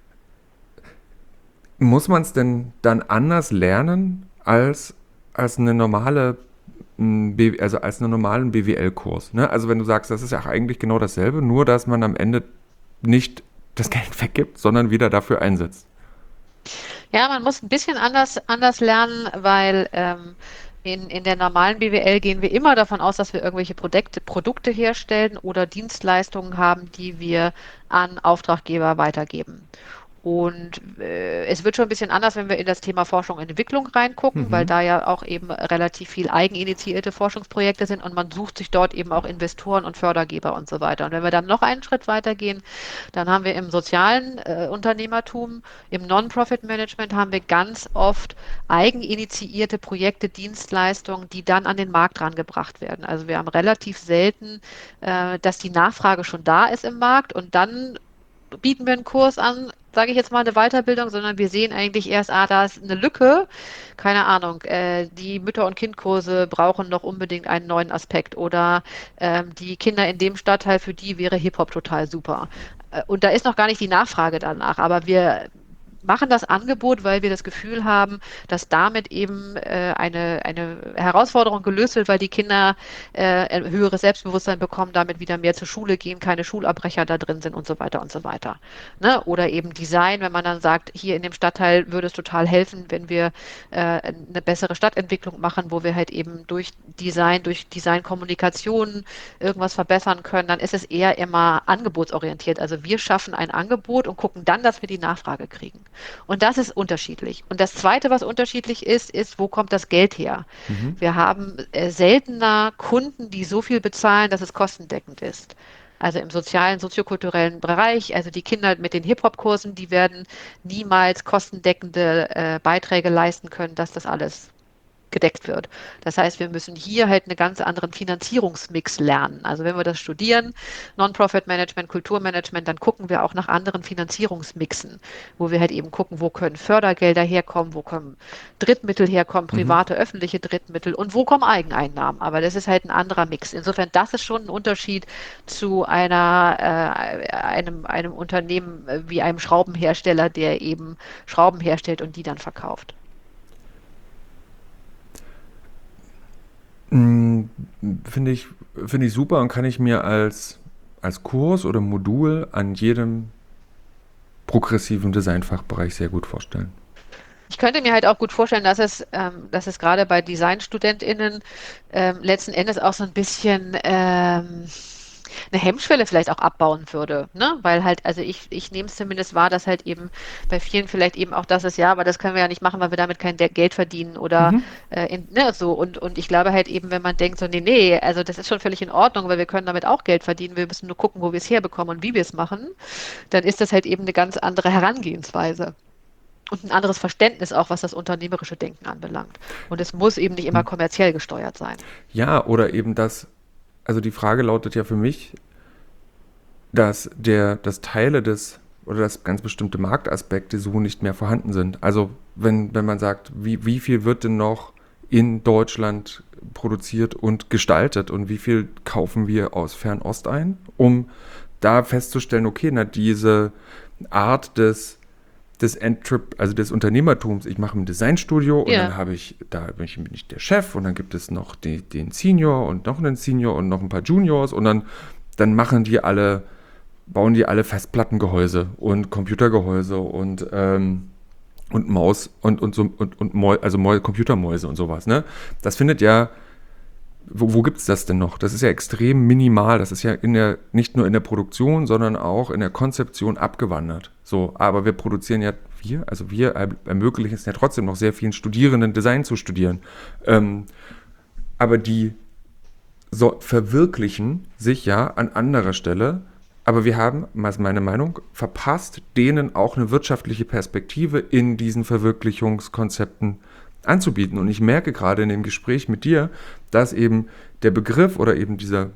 muss man es denn dann anders lernen als, als eine normale, m, B- also als einen normalen B W L-Kurs. Ne? Also wenn du sagst, das ist ja eigentlich genau dasselbe, nur dass man am Ende nicht das Geld weggibt, sondern wieder dafür einsetzt. Ja, man muss ein bisschen anders, anders lernen, weil ähm, in, in der normalen B W L gehen wir immer davon aus, dass wir irgendwelche Produkte, Produkte herstellen oder Dienstleistungen haben, die wir an Auftraggeber weitergeben. Und äh, es wird schon ein bisschen anders, wenn wir in das Thema Forschung und Entwicklung reingucken, weil Mhm. da ja auch eben relativ viel eigeninitiierte Forschungsprojekte sind und man sucht sich dort eben auch Investoren und Fördergeber und so weiter. Und wenn wir dann noch einen Schritt weitergehen, dann haben wir im sozialen äh, Unternehmertum, im Non-Profit-Management haben wir ganz oft eigeninitiierte Projekte, Dienstleistungen, die dann an den Markt rangebracht werden. Also wir haben relativ selten, äh, dass die Nachfrage schon da ist im Markt und dann bieten wir einen Kurs an, sage ich jetzt mal eine Weiterbildung, sondern wir sehen eigentlich erst, ah, da ist eine Lücke, keine Ahnung, äh, die Mütter- und Kindkurse brauchen noch unbedingt einen neuen Aspekt oder ähm, die Kinder in dem Stadtteil, für die wäre Hip-Hop total super. Äh, und da ist noch gar nicht die Nachfrage danach, aber wir machen das Angebot, weil wir das Gefühl haben, dass damit eben äh, eine, eine Herausforderung gelöst wird, weil die Kinder äh, ein höheres Selbstbewusstsein bekommen, damit wieder mehr zur Schule gehen, keine Schulabbrecher da drin sind und so weiter und so weiter. Ne? Oder eben Design, wenn man dann sagt, hier in dem Stadtteil würde es total helfen, wenn wir äh, eine bessere Stadtentwicklung machen, wo wir halt eben durch Design, durch Designkommunikation irgendwas verbessern können, dann ist es eher immer angebotsorientiert. Also wir schaffen ein Angebot und gucken dann, dass wir die Nachfrage kriegen. Und das ist unterschiedlich. Und das Zweite, was unterschiedlich ist, ist, wo kommt das Geld her? Mhm. Wir haben äh, seltener Kunden, die so viel bezahlen, dass es kostendeckend ist. Also im sozialen, soziokulturellen Bereich, also die Kinder mit den Hip-Hop-Kursen, die werden niemals kostendeckende äh, Beiträge leisten können, dass das alles gedeckt wird. Das heißt, wir müssen hier halt einen ganz anderen Finanzierungsmix lernen. Also wenn wir das studieren, Non-Profit-Management, Kulturmanagement, dann gucken wir auch nach anderen Finanzierungsmixen, wo wir halt eben gucken, wo können Fördergelder herkommen, wo können Drittmittel herkommen, Mhm. private, öffentliche Drittmittel und wo kommen Eigeneinnahmen. Aber das ist halt ein anderer Mix. Insofern, das ist schon ein Unterschied zu einer, äh, einem, einem Unternehmen äh, wie einem Schraubenhersteller, der eben Schrauben herstellt und die dann verkauft. Mm, Finde ich, finde ich super und kann ich mir als, als Kurs oder Modul an jedem progressiven Designfachbereich sehr gut vorstellen. Ich könnte mir halt auch gut vorstellen, dass es, ähm, dass es gerade bei DesignstudentInnen ähm, letzten Endes auch so ein bisschen ähm, eine Hemmschwelle vielleicht auch abbauen würde, ne? Weil halt, also ich, ich nehme es zumindest wahr, dass halt eben bei vielen vielleicht eben auch das ist, ja, aber das können wir ja nicht machen, weil wir damit kein De- Geld verdienen oder Mhm. äh, in, ne, so und, und ich glaube halt eben, wenn man denkt so, nee, nee, also das ist schon völlig in Ordnung, weil wir können damit auch Geld verdienen, wir müssen nur gucken, wo wir es herbekommen und wie wir es machen, dann ist das halt eben eine ganz andere Herangehensweise. und ein anderes Verständnis auch, was das unternehmerische Denken anbelangt. Und es muss eben nicht immer kommerziell gesteuert sein. Ja, oder eben das, also die Frage lautet ja für mich, dass der, dass Teile des oder dass ganz bestimmte Marktaspekte so nicht mehr vorhanden sind. Also wenn, wenn man sagt, wie, wie viel wird denn noch in Deutschland produziert und gestaltet und wie viel kaufen wir aus Fernost ein, um da festzustellen, okay, na diese Art des, des Entrep also des Unternehmertums, ich mache ein Designstudio und Ja. dann habe ich, da bin ich, bin ich der Chef und dann gibt es noch die, den Senior und noch einen Senior und noch ein paar Juniors und dann, dann machen die alle bauen die alle Festplattengehäuse und Computergehäuse und, ähm, und Maus und, und, so, und, und Mäu, also Mäu, Computermäuse und sowas. Ne? Das findet ja, wo, wo gibt es das denn noch? Das ist ja extrem minimal. Das ist ja in der, nicht nur in der Produktion, sondern auch in der Konzeption abgewandert. So, aber wir produzieren ja, wir, also wir ermöglichen es ja trotzdem noch sehr vielen Studierenden Design zu studieren. Ähm, aber die so verwirklichen sich ja an anderer Stelle. Aber wir haben, das ist meine Meinung, verpasst, denen auch eine wirtschaftliche Perspektive in diesen Verwirklichungskonzepten anzubieten. Und ich merke gerade in dem Gespräch mit dir, dass eben der Begriff oder eben dieser,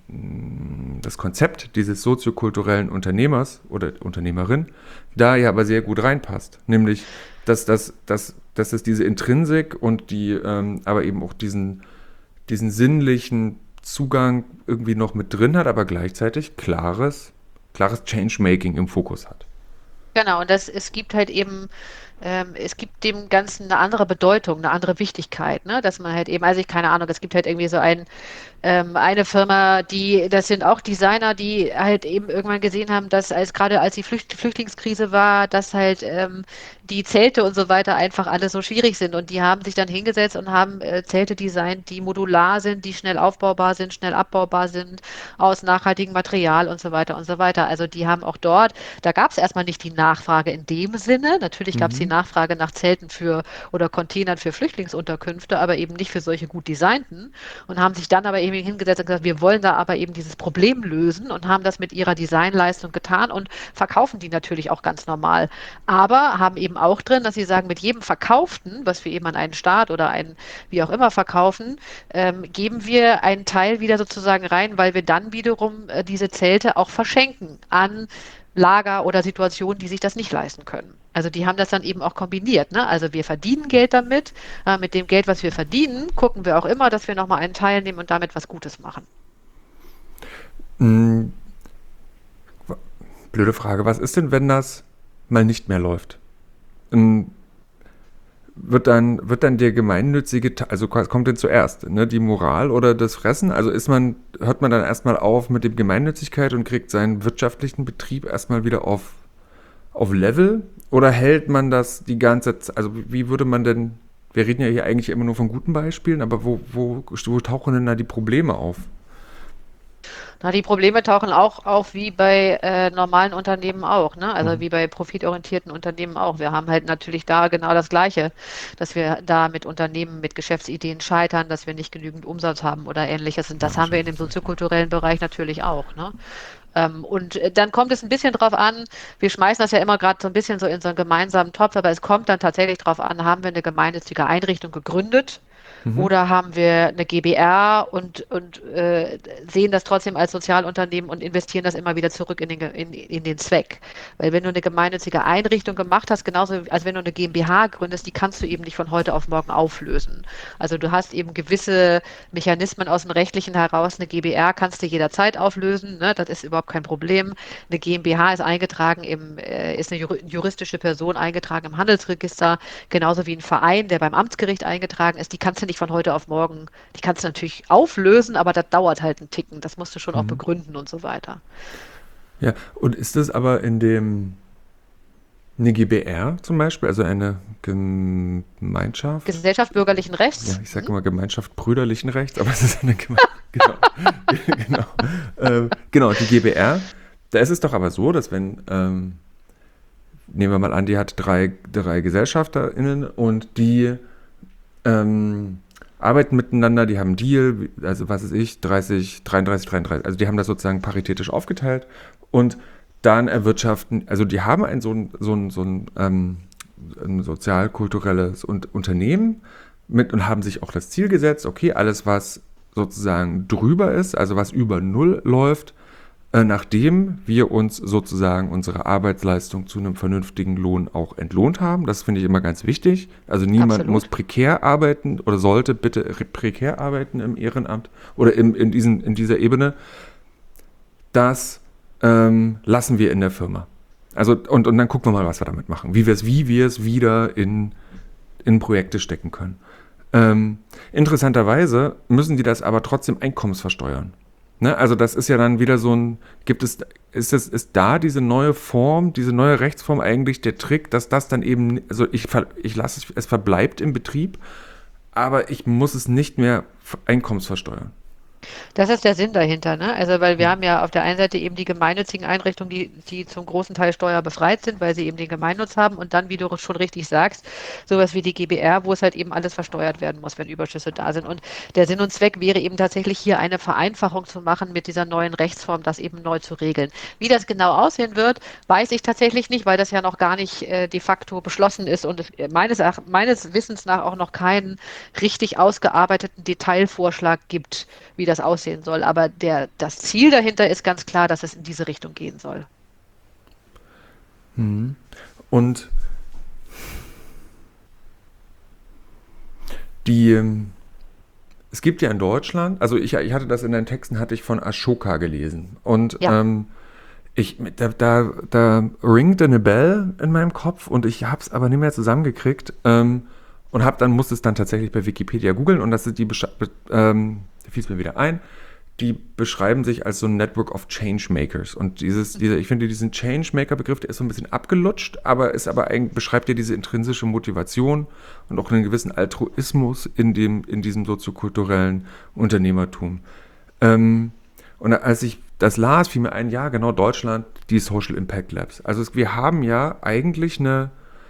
das Konzept dieses soziokulturellen Unternehmers oder Unternehmerin da ja aber sehr gut reinpasst. Nämlich, dass, dass, dass, dass es diese Intrinsik und die, ähm, aber eben auch diesen, diesen sinnlichen Zugang irgendwie noch mit drin hat, aber gleichzeitig klares, klares Changemaking im Fokus hat. Genau, und das, es gibt halt eben, ähm, es gibt dem Ganzen eine andere Bedeutung, eine andere Wichtigkeit, ne? Dass man halt eben, also ich keine Ahnung, es gibt halt irgendwie so ein, ähm, eine Firma, die, das sind auch Designer, die halt eben irgendwann gesehen haben, dass als gerade als die Flücht, Flüchtlingskrise war, dass halt ähm, die Zelte und so weiter einfach alles so schwierig sind. Und die haben sich dann hingesetzt und haben äh, Zelte designt, die modular sind, die schnell aufbaubar sind, schnell abbaubar sind, aus nachhaltigem Material und so weiter und so weiter. Also die haben auch dort, da gab es erstmal nicht die Nachfrage in dem Sinne. Natürlich gab es die Mhm. Nachfrage nach Zelten für oder Containern für Flüchtlingsunterkünfte, aber eben nicht für solche gut designten und haben sich dann aber eben hingesetzt und gesagt, wir wollen da aber eben dieses Problem lösen und haben das mit ihrer Designleistung getan und verkaufen die natürlich auch ganz normal. Aber haben eben auch drin, dass sie sagen, mit jedem Verkauften, was wir eben an einen Staat oder einen wie auch immer verkaufen, ähm, geben wir einen Teil wieder sozusagen rein, weil wir dann wiederum äh, diese Zelte auch verschenken an Lager oder Situationen, die sich das nicht leisten können. Also die haben das dann eben auch kombiniert. Ne? Also wir verdienen Geld damit. Äh, mit dem Geld, was wir verdienen, gucken wir auch immer, dass wir nochmal einen Teil nehmen und damit was Gutes machen. Mhm. Blöde Frage, was ist denn, wenn das mal nicht mehr läuft? Ähm, Wird dann, wird dann der gemeinnützige, Te- also was kommt denn zuerst, ne? Die Moral oder das Fressen? Also ist man, hört man dann erstmal auf mit dem Gemeinnützigkeit und kriegt seinen wirtschaftlichen Betrieb erstmal wieder auf, auf Level? Oder hält man das die ganze Zeit, also wie würde man denn, wir reden ja hier eigentlich immer nur von guten Beispielen, aber wo, wo, wo tauchen denn da die Probleme auf? Na, die Probleme tauchen auch auf wie bei äh, normalen Unternehmen auch, ne? Also Mhm. wie bei profitorientierten Unternehmen auch. Wir haben halt natürlich da genau das Gleiche, dass wir da mit Unternehmen, mit Geschäftsideen scheitern, dass wir nicht genügend Umsatz haben oder ähnliches. Und Ja, das haben wir in wahrscheinlich. dem soziokulturellen Bereich natürlich auch, ne? Ähm, und äh, dann kommt es ein bisschen drauf an, wir schmeißen das ja immer gerade so ein bisschen so in so einen gemeinsamen Topf, aber es kommt dann tatsächlich drauf an, haben wir eine gemeinnützige Einrichtung gegründet? Mhm. Oder haben wir eine GbR und, und äh, sehen das trotzdem als Sozialunternehmen und investieren das immer wieder zurück in den, Ge- in, in den Zweck? Weil wenn du eine gemeinnützige Einrichtung gemacht hast, genauso als wenn du eine GmbH gründest, die kannst du eben nicht von heute auf morgen auflösen. Also du hast eben gewisse Mechanismen aus dem Rechtlichen heraus. Eine GbR kannst du jederzeit auflösen, ne? Das ist überhaupt kein Problem. Eine GmbH ist eingetragen im, äh, ist eine juri- juristische Person eingetragen im Handelsregister, genauso wie ein Verein, der beim Amtsgericht eingetragen ist. Die kannst du nicht von heute auf morgen, die kannst du natürlich auflösen, aber das dauert halt einen Ticken. Das musst du schon auch Mhm. begründen und so weiter. Ja, und ist das aber in dem, eine GbR zum Beispiel, also eine Gemeinschaft? Gesellschaft bürgerlichen Ja, Rechts. ich sage Mhm. immer Gemeinschaft brüderlichen Rechts, aber es ist eine Gemeinschaft. Genau, genau. Ähm, genau, die GbR. Da ist es doch aber so, dass wenn, ähm, nehmen wir mal an, die hat drei, drei GesellschafterInnen und die ähm, arbeiten miteinander, die haben einen Deal, wie- also was weiß ich, dreißig, dreiunddreißig, dreiunddreißig, also die haben das sozusagen paritätisch aufgeteilt und dann erwirtschaften, also die haben ein so ein, so ein, so ein ähm, ein sozial-kulturelles Unternehmen mit und haben sich auch das Ziel gesetzt, okay, alles, was sozusagen drüber ist, also was über Null läuft, äh, nachdem wir uns sozusagen unsere Arbeitsleistung zu einem vernünftigen Lohn auch entlohnt haben. Das finde ich immer ganz wichtig. Also niemand Absolut. muss prekär arbeiten oder sollte bitte prekär arbeiten im Ehrenamt oder im, in, diesen, in dieser Ebene. Das ähm, lassen wir in der Firma. Also und, und dann gucken wir mal, was wir damit machen. Wie wir es wie wir es wieder in, in Projekte stecken können. Ähm, interessanterweise müssen die das aber trotzdem einkommensversteuern. Ne? Also das ist ja dann wieder so ein, gibt es, ist es, ist da diese neue Form, diese neue Rechtsform eigentlich der Trick, dass das dann eben, also ich, ich lasse es, es verbleibt im Betrieb, aber ich muss es nicht mehr einkommensversteuern. Das ist der Sinn dahinter, ne? Also, weil wir haben ja auf der einen Seite eben die gemeinnützigen Einrichtungen, die, die zum großen Teil steuerbefreit sind, weil sie eben den Gemeinnutz haben und dann, wie du schon richtig sagst, sowas wie die G b R, wo es halt eben alles versteuert werden muss, wenn Überschüsse da sind. Und der Sinn und Zweck wäre eben tatsächlich hier eine Vereinfachung zu machen mit dieser neuen Rechtsform, das eben neu zu regeln. Wie das genau aussehen wird, weiß ich tatsächlich nicht, weil das ja noch gar nicht äh, de facto beschlossen ist und es äh, meines, meines Wissens nach auch noch keinen richtig ausgearbeiteten Detailvorschlag gibt, wie das aussehen soll. Aber der, das Ziel dahinter ist ganz klar, dass es in diese Richtung gehen soll. Mhm. Und die, ähm, es gibt ja in Deutschland, also ich, ich hatte das in den Texten, hatte ich von Ashoka gelesen. Und Ja. ähm, ich, da, da, da ringt eine Bell in meinem Kopf und ich habe es aber nicht mehr zusammengekriegt ähm, und habe dann musste es dann tatsächlich bei Wikipedia googeln und das ist die, Bescha- be- ähm, da fiel es mir wieder ein, die beschreiben sich als so ein Network of Changemakers. Und dieses, dieser, ich finde diesen Changemaker-Begriff, der ist so ein bisschen abgelutscht, aber ist aber eigentlich, beschreibt ja diese intrinsische Motivation und auch einen gewissen Altruismus in dem, in diesem soziokulturellen Unternehmertum. Ähm, und als ich das las, fiel mir ein, ja, genau, Deutschland, die Social Impact Labs. Also es, wir haben ja eigentlich eine,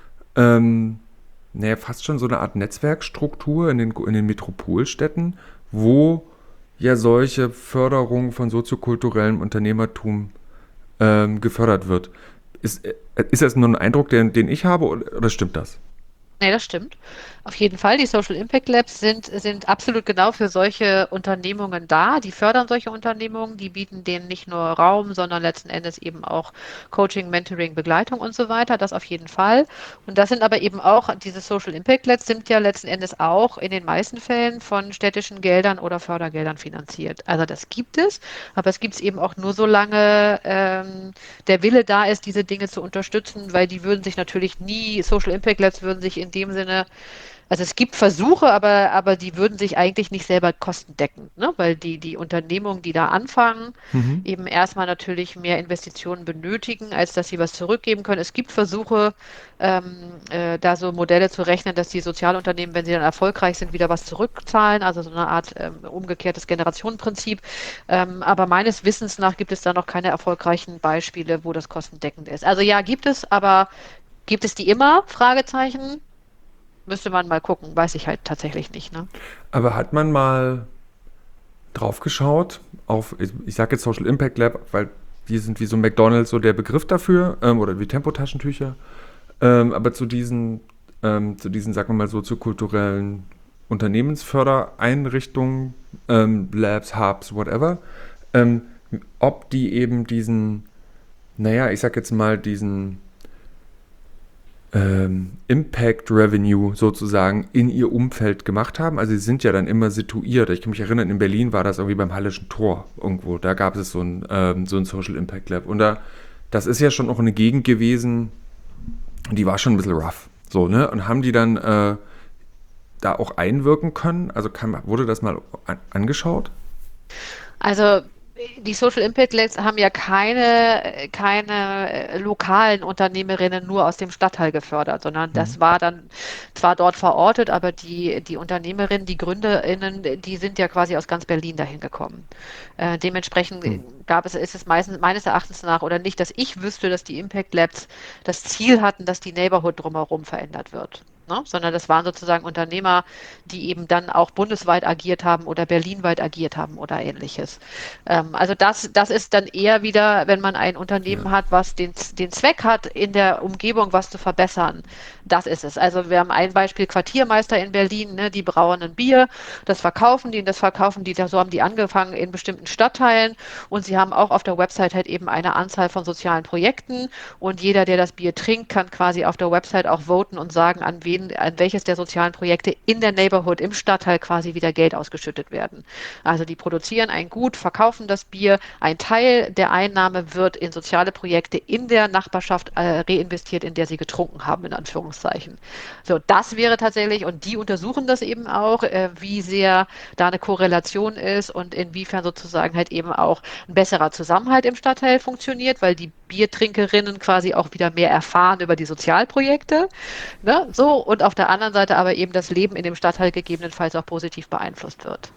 ähm, naja, fast schon so eine Art Netzwerkstruktur in den, in den Metropolstädten, wo ja solche Förderung von soziokulturellem Unternehmertum ähm, gefördert wird. Ist, äh, ist das nur ein Eindruck, den, den ich habe, oder, oder stimmt das? Nee, das stimmt. Auf jeden Fall. Die Social Impact Labs sind, sind absolut genau für solche Unternehmungen da. Die fördern solche Unternehmungen, die bieten denen nicht nur Raum, sondern letzten Endes eben auch Coaching, Mentoring, Begleitung und so weiter. Das auf jeden Fall. Und das sind aber eben auch, diese Social Impact Labs sind ja letzten Endes auch in den meisten Fällen von städtischen Geldern oder Fördergeldern finanziert. Also das gibt es, aber es gibt es eben auch nur solange ähm, der Wille da ist, diese Dinge zu unterstützen, weil die würden sich natürlich nie, Social Impact Labs würden sich in dem Sinne, also es gibt Versuche, aber, aber die würden sich eigentlich nicht selber kostendeckend, ne? Weil die, die Unternehmungen, die da anfangen, Mhm. eben erstmal natürlich mehr Investitionen benötigen, als dass sie was zurückgeben können. Es gibt Versuche, ähm, äh, da so Modelle zu rechnen, dass die Sozialunternehmen, wenn sie dann erfolgreich sind, wieder was zurückzahlen, also so eine Art ähm, umgekehrtes Generationenprinzip. Ähm, aber meines Wissens nach gibt es da noch keine erfolgreichen Beispiele, wo das kostendeckend ist. Also ja, gibt es, aber gibt es die immer? Fragezeichen. Müsste man mal gucken, weiß ich halt tatsächlich nicht, ne? Aber hat man mal drauf geschaut, auf, ich, ich sage jetzt Social Impact Lab, weil die sind wie so McDonald's so der Begriff dafür, ähm, oder wie Tempotaschentücher, ähm, aber zu diesen, ähm, zu diesen, sagen wir mal, soziokulturellen Unternehmensfördereinrichtungen, ähm, Labs, Hubs, whatever, ähm, ob die eben diesen, naja, ich sag jetzt mal, diesen ähm, Impact Revenue sozusagen in ihr Umfeld gemacht haben. Also sie sind ja dann immer situiert. Ich kann mich erinnern, in Berlin war das irgendwie beim Hallischen Tor irgendwo. Da gab es so ein, ähm, so ein Social Impact Lab. Und da, das ist ja schon auch eine Gegend gewesen, die war schon ein bisschen rough. So, ne? Und haben die dann äh, da auch einwirken können? Also kann, wurde das mal an, angeschaut? Also die Social Impact Labs haben ja keine, keine äh, lokalen Unternehmerinnen nur aus dem Stadtteil gefördert, sondern Mhm. das war dann zwar dort verortet, aber die, die Unternehmerinnen, die GründerInnen, die sind ja quasi aus ganz Berlin dahin gekommen. Äh, dementsprechend Hm. gab es, ist es meistens, meines Erachtens nach oder nicht, dass ich wüsste, dass die Impact Labs das Ziel hatten, dass die Neighborhood drumherum verändert wird. Ne? Sondern das waren sozusagen Unternehmer, die eben dann auch bundesweit agiert haben oder berlinweit agiert haben oder ähnliches. Ähm, also das, das ist dann eher wieder, wenn man ein Ja. Unternehmen hat, was den, den Zweck hat, in der Umgebung was zu verbessern. Das ist es. Also wir haben ein Beispiel Quartiermeister in Berlin, ne, die brauen ein Bier, das verkaufen die und das verkaufen die, so haben die angefangen in bestimmten Stadtteilen und sie haben auch auf der Website halt eben eine Anzahl von sozialen Projekten und jeder, der das Bier trinkt, kann quasi auf der Website auch voten und sagen, an wen, an welches der sozialen Projekte in der Neighborhood, im Stadtteil quasi wieder Geld ausgeschüttet werden. Also die produzieren ein Gut, verkaufen das Bier, ein Teil der Einnahme wird in soziale Projekte in der Nachbarschaft äh, reinvestiert, in der sie getrunken haben, in Anführungszeichen. So, das wäre tatsächlich, und die untersuchen das eben auch, äh, wie sehr da eine Korrelation ist und inwiefern sozusagen halt eben auch ein besserer Zusammenhalt im Stadtteil funktioniert, weil die Biertrinkerinnen quasi auch wieder mehr erfahren über die Sozialprojekte. Ne? So, und auf der anderen Seite aber eben das Leben in dem Stadtteil gegebenenfalls auch positiv beeinflusst wird.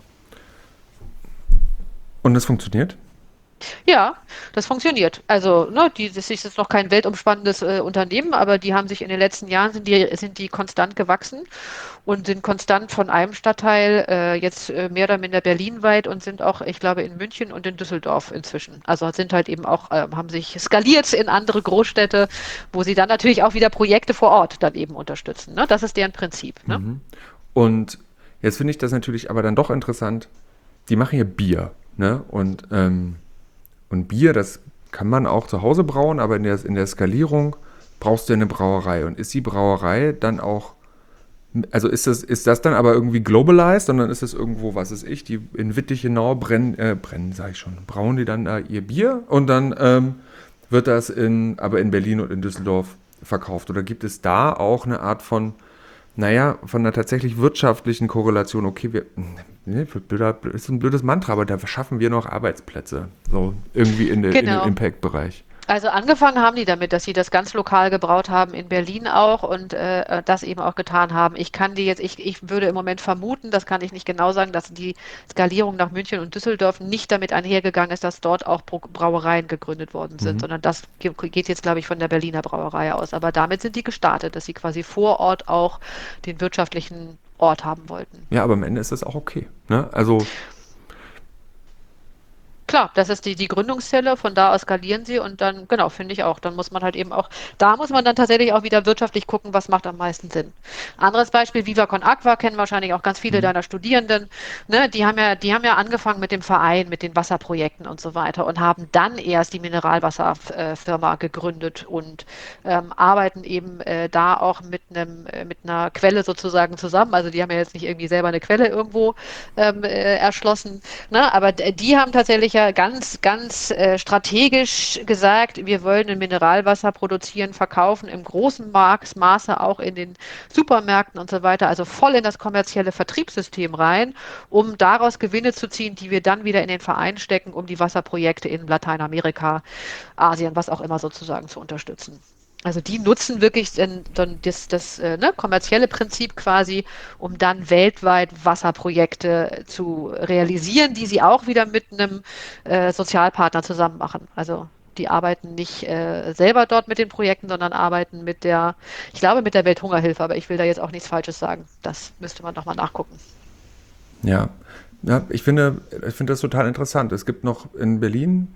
Und das funktioniert? Ja, das funktioniert. Also, ne, die, das ist jetzt noch kein weltumspannendes äh, Unternehmen, aber die haben sich in den letzten Jahren sind die, sind die konstant gewachsen und sind konstant von einem Stadtteil äh, jetzt äh, mehr oder minder berlinweit und sind auch, ich glaube, in München und in Düsseldorf inzwischen. Also sind halt eben auch, äh, haben sich skaliert in andere Großstädte, wo sie dann natürlich auch wieder Projekte vor Ort dann eben unterstützen. Ne? Das ist deren Prinzip. Ne? Mhm. Und jetzt finde ich das natürlich aber dann doch interessant. Die machen ja Bier, ne? Und, ähm, und Bier, das kann man auch zu Hause brauen, aber in der, in der Skalierung brauchst du ja eine Brauerei. Und ist die Brauerei dann auch, also ist das, ist das dann aber irgendwie globalized, und dann ist das irgendwo, was weiß ich, die in Wittichenau brennen, äh, brennen, sag ich schon, brauen die dann da ihr Bier und dann ähm, wird das in, aber in Berlin und in Düsseldorf verkauft. Oder gibt es da auch eine Art von, naja, von einer tatsächlich wirtschaftlichen Korrelation? Okay, wir, ne, blöder, ist ein blödes Mantra, aber da schaffen wir noch Arbeitsplätze. So irgendwie in, der, in dem Genau. Impact-Bereich. Also angefangen haben die damit, dass sie das ganz lokal gebraut haben in Berlin auch und äh, das eben auch getan haben. Ich kann die jetzt, ich, ich würde im Moment vermuten, das kann ich nicht genau sagen, dass die Skalierung nach München und Düsseldorf nicht damit einhergegangen ist, dass dort auch Bro- Brauereien gegründet worden sind, Mhm. sondern das ge- geht jetzt, glaube ich, von der Berliner Brauerei aus. Aber damit sind die gestartet, dass sie quasi vor Ort auch den wirtschaftlichen Ort haben wollten. Ja, aber am Ende ist das auch okay. Ne? Also, Klar, das ist die, die Gründungszelle, von da aus skalieren sie und dann, genau, finde ich auch. Dann muss man halt eben auch, da muss man dann tatsächlich auch wieder wirtschaftlich gucken, was macht am meisten Sinn. Anderes Beispiel, Viva Con Aqua kennen wahrscheinlich auch ganz viele mhm. deiner Studierenden. Ne, die haben ja, die haben ja angefangen mit dem Verein, mit den Wasserprojekten und so weiter und haben dann erst die Mineralwasserfirma gegründet und ähm, arbeiten eben äh, da auch mit einem, äh, mit einer Quelle sozusagen zusammen. Also die haben ja jetzt nicht irgendwie selber eine Quelle irgendwo ähm, äh, erschlossen, ne, aber d- die haben tatsächlich ja ganz, ganz äh, strategisch gesagt, wir wollen ein Mineralwasser produzieren, verkaufen im großen Maß, Maße auch in den Supermärkten und so weiter, also voll in das kommerzielle Vertriebssystem rein, um daraus Gewinne zu ziehen, die wir dann wieder in den Verein stecken, um die Wasserprojekte in Lateinamerika, Asien, was auch immer sozusagen zu unterstützen. Also die nutzen wirklich dann, dann das, das äh, ne, kommerzielle Prinzip quasi, um dann weltweit Wasserprojekte zu realisieren, die sie auch wieder mit einem äh, Sozialpartner zusammen machen. Also die arbeiten nicht äh, selber dort mit den Projekten, sondern arbeiten mit der, ich glaube, mit der Welthungerhilfe, aber ich will da jetzt auch nichts Falsches sagen. Das müsste man nochmal nachgucken. Ja. Ja, ich finde, ich finde das total interessant. Es gibt noch in Berlin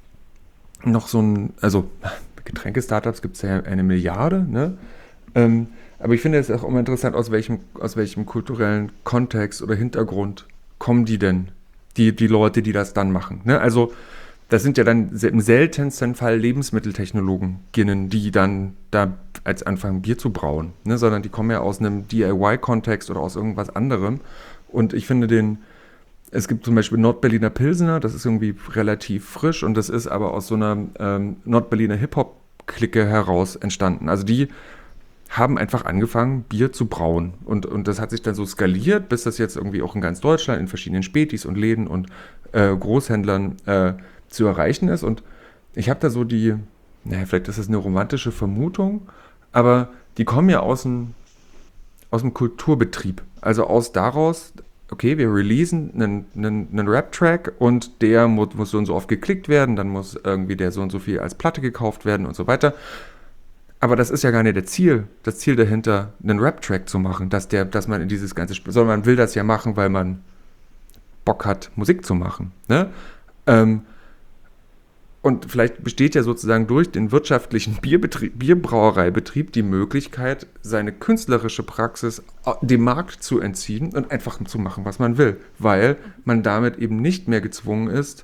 noch so ein, also Getränke-Startups gibt es ja eine Milliarde, ne? Ähm, aber ich finde es auch immer interessant, aus welchem, aus welchem kulturellen Kontext oder Hintergrund kommen die denn, die, die Leute, die das dann machen. Ne? Also das sind ja dann se- im seltensten Fall Lebensmitteltechnologinnen, die dann da als anfangen Bier zu brauen, ne? Sondern die kommen ja aus einem D I Y-Kontext oder aus irgendwas anderem. Und ich finde den, es gibt zum Beispiel Nordberliner Pilsener, das ist irgendwie relativ frisch und das ist aber aus so einer ähm, Nordberliner Hip-Hop-Clique heraus entstanden. Also die haben einfach angefangen, Bier zu brauen. Und, und das hat sich dann so skaliert, bis das jetzt irgendwie auch in ganz Deutschland in verschiedenen Spätis und Läden und äh, Großhändlern äh, zu erreichen ist. Und ich habe da so die, naja, vielleicht ist das eine romantische Vermutung, aber die kommen ja aus dem, aus dem Kulturbetrieb. Also aus daraus, okay, wir releasen einen, einen, einen Rap-Track und der muss, muss so und so oft geklickt werden, dann muss irgendwie der so und so viel als Platte gekauft werden und so weiter. Aber das ist ja gar nicht das Ziel. Das Ziel dahinter, einen Rap-Track zu machen, dass, der, dass man in dieses ganze Spiel, sondern man will das ja machen, weil man Bock hat, Musik zu machen. Ne? Ähm, und vielleicht besteht ja sozusagen durch den wirtschaftlichen Bierbetrieb, Bierbrauereibetrieb die Möglichkeit, seine künstlerische Praxis dem Markt zu entziehen und einfach zu machen, was man will. Weil man damit eben nicht mehr gezwungen ist,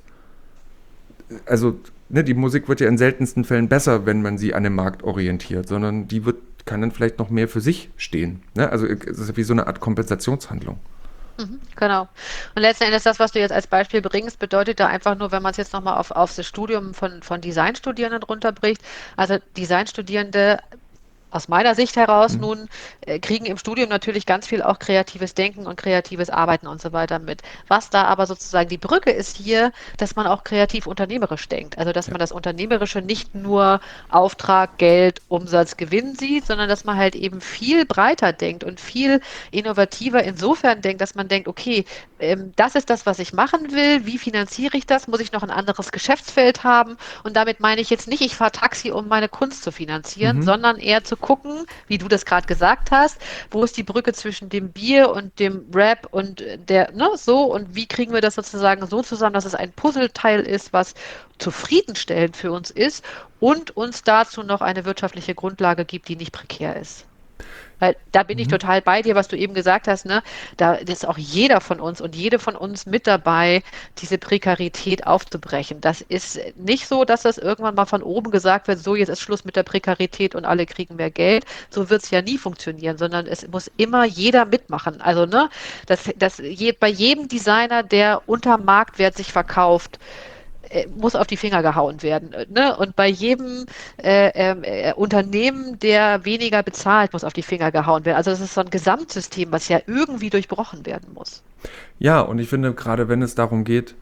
also ne, die Musik wird ja in seltensten Fällen besser, wenn man sie an den Markt orientiert, sondern die wird, kann dann vielleicht noch mehr für sich stehen. Ne? Also es ist wie so eine Art Kompensationshandlung. Mhm, genau. Und letzten Endes das, was du jetzt als Beispiel bringst, bedeutet da einfach nur, wenn man es jetzt nochmal auf, auf das Studium von, von Designstudierenden runterbricht, also Designstudierende aus meiner Sicht heraus Mhm. nun äh, kriegen im Studium natürlich ganz viel auch kreatives Denken und kreatives Arbeiten und so weiter mit. Was da aber sozusagen die Brücke ist hier, dass man auch kreativ unternehmerisch denkt. Also dass Ja. man das Unternehmerische nicht nur Auftrag, Geld, Umsatz, Gewinn sieht, sondern dass man halt eben viel breiter denkt und viel innovativer insofern denkt, dass man denkt, okay, ähm, das ist das, was ich machen will. Wie finanziere ich das? Muss ich noch ein anderes Geschäftsfeld haben? Und damit meine ich jetzt nicht, ich fahre Taxi, um meine Kunst zu finanzieren, Mhm. sondern eher zu gucken, wie du das gerade gesagt hast, wo ist die Brücke zwischen dem Bier und dem Rap und der, ne, so, und wie kriegen wir das sozusagen so zusammen, dass es ein Puzzleteil ist, was zufriedenstellend für uns ist und uns dazu noch eine wirtschaftliche Grundlage gibt, die nicht prekär ist. Weil da bin ich Mhm. total bei dir, was du eben gesagt hast, ne? Da ist auch jeder von uns und jede von uns mit dabei, diese Prekarität aufzubrechen. Das ist nicht so, dass das irgendwann mal von oben gesagt wird, so jetzt ist Schluss mit der Prekarität und alle kriegen mehr Geld. So wird es ja nie funktionieren, sondern es muss immer jeder mitmachen. Also, ne, das, das je, bei jedem Designer, der unter Marktwert sich verkauft, äh, muss auf die Finger gehauen werden. äh, Ne? Und bei jedem äh, ähm, äh, Unternehmen, der weniger bezahlt, muss auf die Finger gehauen werden. Also das ist so ein Gesamtsystem, was ja irgendwie durchbrochen werden muss. Ja, und ich finde, gerade wenn es darum geht,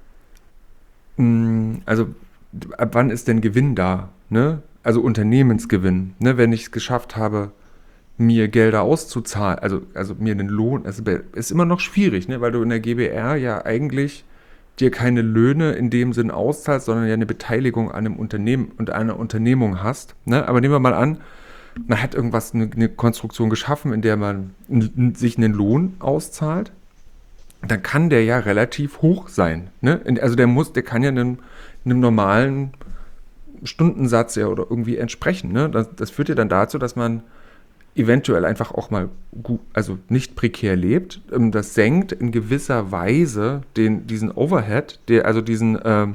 mh, also ab wann ist denn Gewinn da? Ne? Also Unternehmensgewinn. Ne? Wenn ich es geschafft habe, mir Gelder auszuzahlen, also, also mir einen Lohn, also ist immer noch schwierig, ne? Weil du in der G B R ja eigentlich dir keine Löhne in dem Sinn auszahlst, sondern ja eine Beteiligung an einem Unternehmen und einer Unternehmung hast. Ne? Aber nehmen wir mal an, man hat irgendwas, eine, eine Konstruktion geschaffen, in der man n- sich einen Lohn auszahlt, dann kann der ja relativ hoch sein. Ne? Also der muss, der kann ja einem, einem normalen Stundensatz ja oder irgendwie entsprechen. Ne? Das, das führt ja dann dazu, dass man eventuell einfach auch mal gut, also nicht prekär lebt. Ähm, Das senkt in gewisser Weise den, diesen Overhead, der, also diesen, ähm,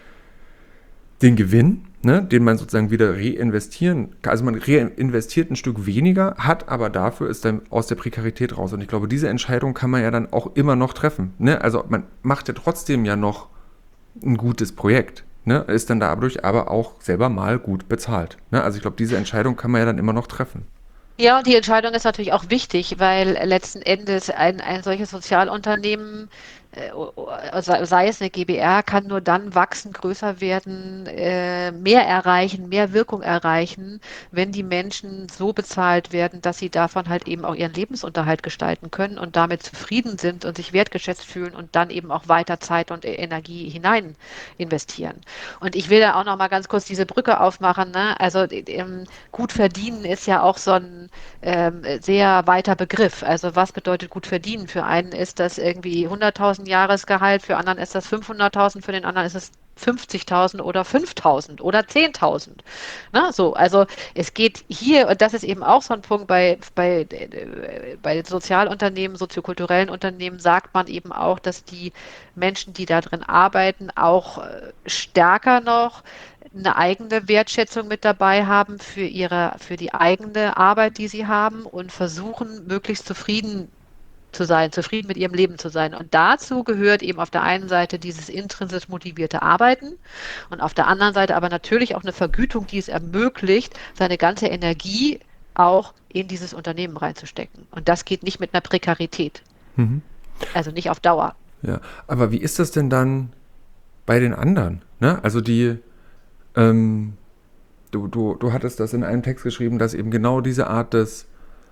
den Gewinn, ne, den man sozusagen wieder reinvestieren kann. Also man reinvestiert ein Stück weniger, hat aber dafür ist dann aus der Prekarität raus. Und ich glaube, diese Entscheidung kann man ja dann auch immer noch treffen. Ne? Also man macht ja trotzdem ja noch ein gutes Projekt. Ne? Ist dann dadurch aber auch selber mal gut bezahlt. Ne? Also ich glaube, diese Entscheidung kann man ja dann immer noch treffen. Ja, und die Entscheidung ist natürlich auch wichtig, weil letzten Endes ein, ein solches Sozialunternehmen, äh, sei sei es eine G b R, kann nur dann wachsen, größer werden, äh, mehr erreichen, mehr Wirkung erreichen, wenn die Menschen so bezahlt werden, dass sie davon halt eben auch ihren Lebensunterhalt gestalten können und damit zufrieden sind und sich wertgeschätzt fühlen und dann eben auch weiter Zeit und Energie hinein investieren. Und ich will da auch noch mal ganz kurz diese Brücke aufmachen, ne? Also ähm, gut verdienen ist ja auch so ein ähm, sehr weiter Begriff. Also was bedeutet gut verdienen? Für einen ist das irgendwie hunderttausend Jahresgehalt, für anderen ist das fünfhunderttausend, für den anderen ist es fünfzigtausend oder fünftausend oder zehntausend. Na, so, also es geht hier, und das ist eben auch so ein Punkt bei, bei, äh, bei Sozialunternehmen, soziokulturellen Unternehmen, sagt man eben auch, dass die Menschen, die da drin arbeiten, auch äh, stärker noch eine eigene Wertschätzung mit dabei haben für ihre, für die eigene Arbeit, die sie haben und versuchen, möglichst zufrieden zu sein, zufrieden mit ihrem Leben zu sein. Und dazu gehört eben auf der einen Seite dieses intrinsisch motivierte Arbeiten und auf der anderen Seite aber natürlich auch eine Vergütung, die es ermöglicht, seine ganze Energie auch in dieses Unternehmen reinzustecken. Und das geht nicht mit einer Prekarität, Mhm. also nicht auf Dauer. Ja, aber wie ist das denn dann bei den anderen? Ne? Also die, ähm, du, du, du hattest das in einem Text geschrieben, dass eben genau diese Art des,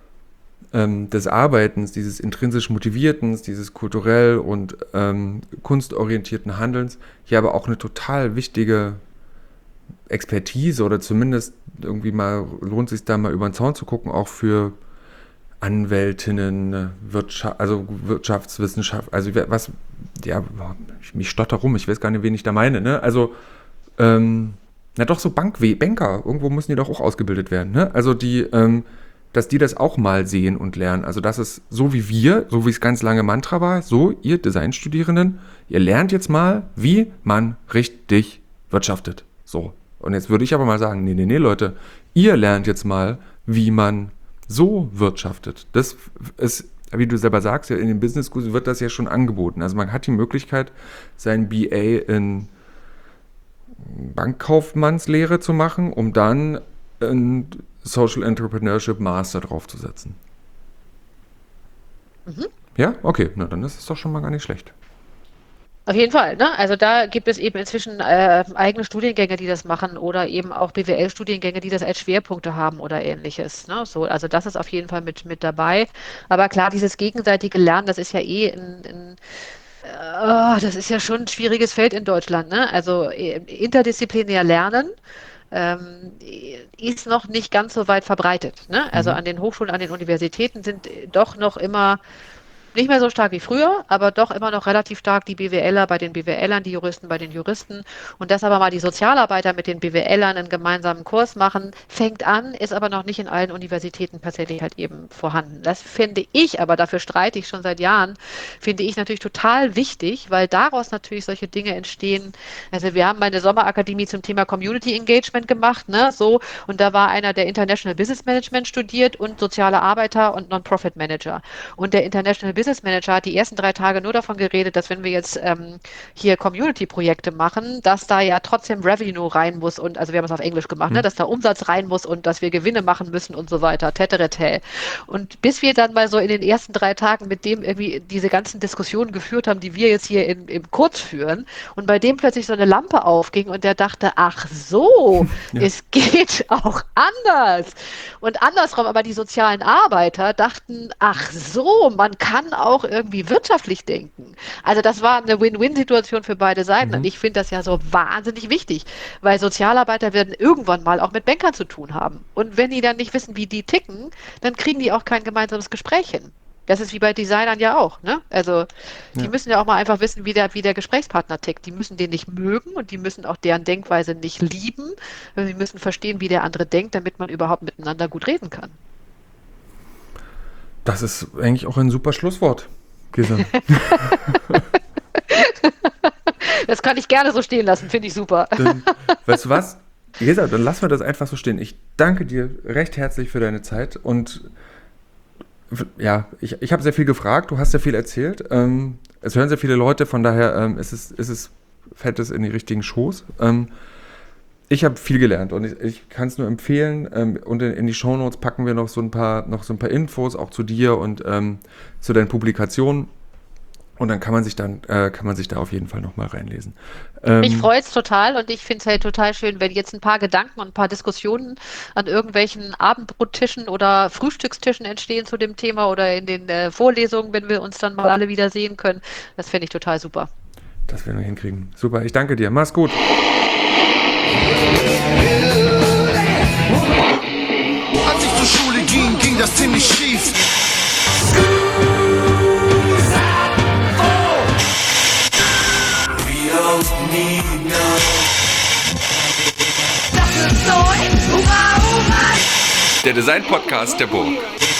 ähm, des Arbeitens, dieses intrinsisch Motiviertens, dieses kulturell und ähm, kunstorientierten Handelns, hier aber auch eine total wichtige Expertise oder zumindest irgendwie mal, lohnt sich da mal über den Zaun zu gucken, auch für Anwältinnen, Wirtschaft, also Wirtschaftswissenschaft, also was, ja, ich mich stotter rum, ich weiß gar nicht, wen ich da meine, ne? Also, ähm, na doch, so Bank Banker, irgendwo müssen die doch auch ausgebildet werden, ne? Also die, ähm, dass die das auch mal sehen und lernen. Also das ist so wie wir, so wie es ganz lange Mantra war, so ihr Designstudierenden, ihr lernt jetzt mal, wie man richtig wirtschaftet. So. Und jetzt würde ich aber mal sagen, nee, nee, nee, Leute, ihr lernt jetzt mal, wie man so wirtschaftet. Das ist, wie du selber sagst, ja, in den Business Schools wird das ja schon angeboten. Also man hat die Möglichkeit, sein B A in Bankkaufmannslehre zu machen, um dann ein Social Entrepreneurship Master draufzusetzen. Mhm. Ja, okay, na dann ist es doch schon mal gar nicht schlecht. Auf jeden Fall, ne? Also da gibt es eben inzwischen äh, eigene Studiengänge, die das machen oder eben auch B W L-Studiengänge, die das als Schwerpunkte haben oder ähnliches. Ne? So, also das ist auf jeden Fall mit, mit dabei. Aber klar, dieses gegenseitige Lernen, das ist ja eh ein, ein äh, das ist ja schon ein schwieriges Feld in Deutschland. Ne? Also äh, interdisziplinär lernen ähm, ist noch nicht ganz so weit verbreitet. Ne? Also mhm. an den Hochschulen, an den Universitäten sind doch noch immer nicht mehr so stark wie früher, aber doch immer noch relativ stark die BWLer bei den BWLern, die Juristen bei den Juristen. Und dass aber mal die Sozialarbeiter mit den BWLern einen gemeinsamen Kurs machen, fängt an, ist aber noch nicht in allen Universitäten tatsächlich halt eben vorhanden. Das finde ich, aber dafür streite ich schon seit Jahren, finde ich natürlich total wichtig, weil daraus natürlich solche Dinge entstehen. Also wir haben eine Sommerakademie zum Thema Community Engagement gemacht, ne, so, und da war einer, der International Business Management studiert und soziale Arbeiter und Non-Profit Manager. Und der International Business Manager hat die ersten drei Tage nur davon geredet, dass wenn wir jetzt ähm, hier Community-Projekte machen, dass da ja trotzdem Revenue rein muss und, also wir haben es auf Englisch gemacht, mhm. ne, dass da Umsatz rein muss und dass wir Gewinne machen müssen und so weiter, teterete. Und bis wir dann mal so in den ersten drei Tagen mit dem irgendwie diese ganzen Diskussionen geführt haben, die wir jetzt hier in, im Kurz führen und bei dem plötzlich so eine Lampe aufging und der dachte, ach so, ja. Es geht auch anders. Und andersrum, aber die sozialen Arbeiter dachten, ach so, man kann auch irgendwie wirtschaftlich denken. Also das war eine Win-Win-Situation für beide Seiten. Mhm. Und ich finde das ja so wahnsinnig wichtig, weil Sozialarbeiter werden irgendwann mal auch mit Bankern zu tun haben. Und wenn die dann nicht wissen, wie die ticken, dann kriegen die auch kein gemeinsames Gespräch hin. Das ist wie bei Designern ja auch. Ne? Also die ja. müssen ja auch mal einfach wissen, wie der, wie der Gesprächspartner tickt. Die müssen den nicht mögen und die müssen auch deren Denkweise nicht lieben. Sie müssen verstehen, wie der andere denkt, damit man überhaupt miteinander gut reden kann. Das ist eigentlich auch ein super Schlusswort, Gesa. Das kann ich gerne so stehen lassen, finde ich super. Dann, weißt du was? Gesa, dann lassen wir das einfach so stehen. Ich danke dir recht herzlich für deine Zeit und ja, ich, ich habe sehr viel gefragt, du hast sehr viel erzählt. Ähm, es hören sehr viele Leute, von daher ähm, ist es, ist es, fällt es in die richtigen Schoß. Ähm, Ich habe viel gelernt und ich, ich kann es nur empfehlen. Ähm, und in, in die Shownotes packen wir noch so ein paar, noch so ein paar Infos auch zu dir und ähm, zu deinen Publikationen. Und dann kann man sich dann äh, kann man sich da auf jeden Fall noch mal reinlesen. Ähm, Mich freut es total und ich finde es halt total schön, wenn jetzt ein paar Gedanken und ein paar Diskussionen an irgendwelchen Abendbrottischen oder Frühstückstischen entstehen zu dem Thema oder in den äh, Vorlesungen, wenn wir uns dann mal alle wieder sehen können. Das finde ich total super. Das werden wir hinkriegen. Super, ich danke dir. Mach's gut. Als ich zur Schule ging, ging das ziemlich schief. Der Design-Podcast der Burg.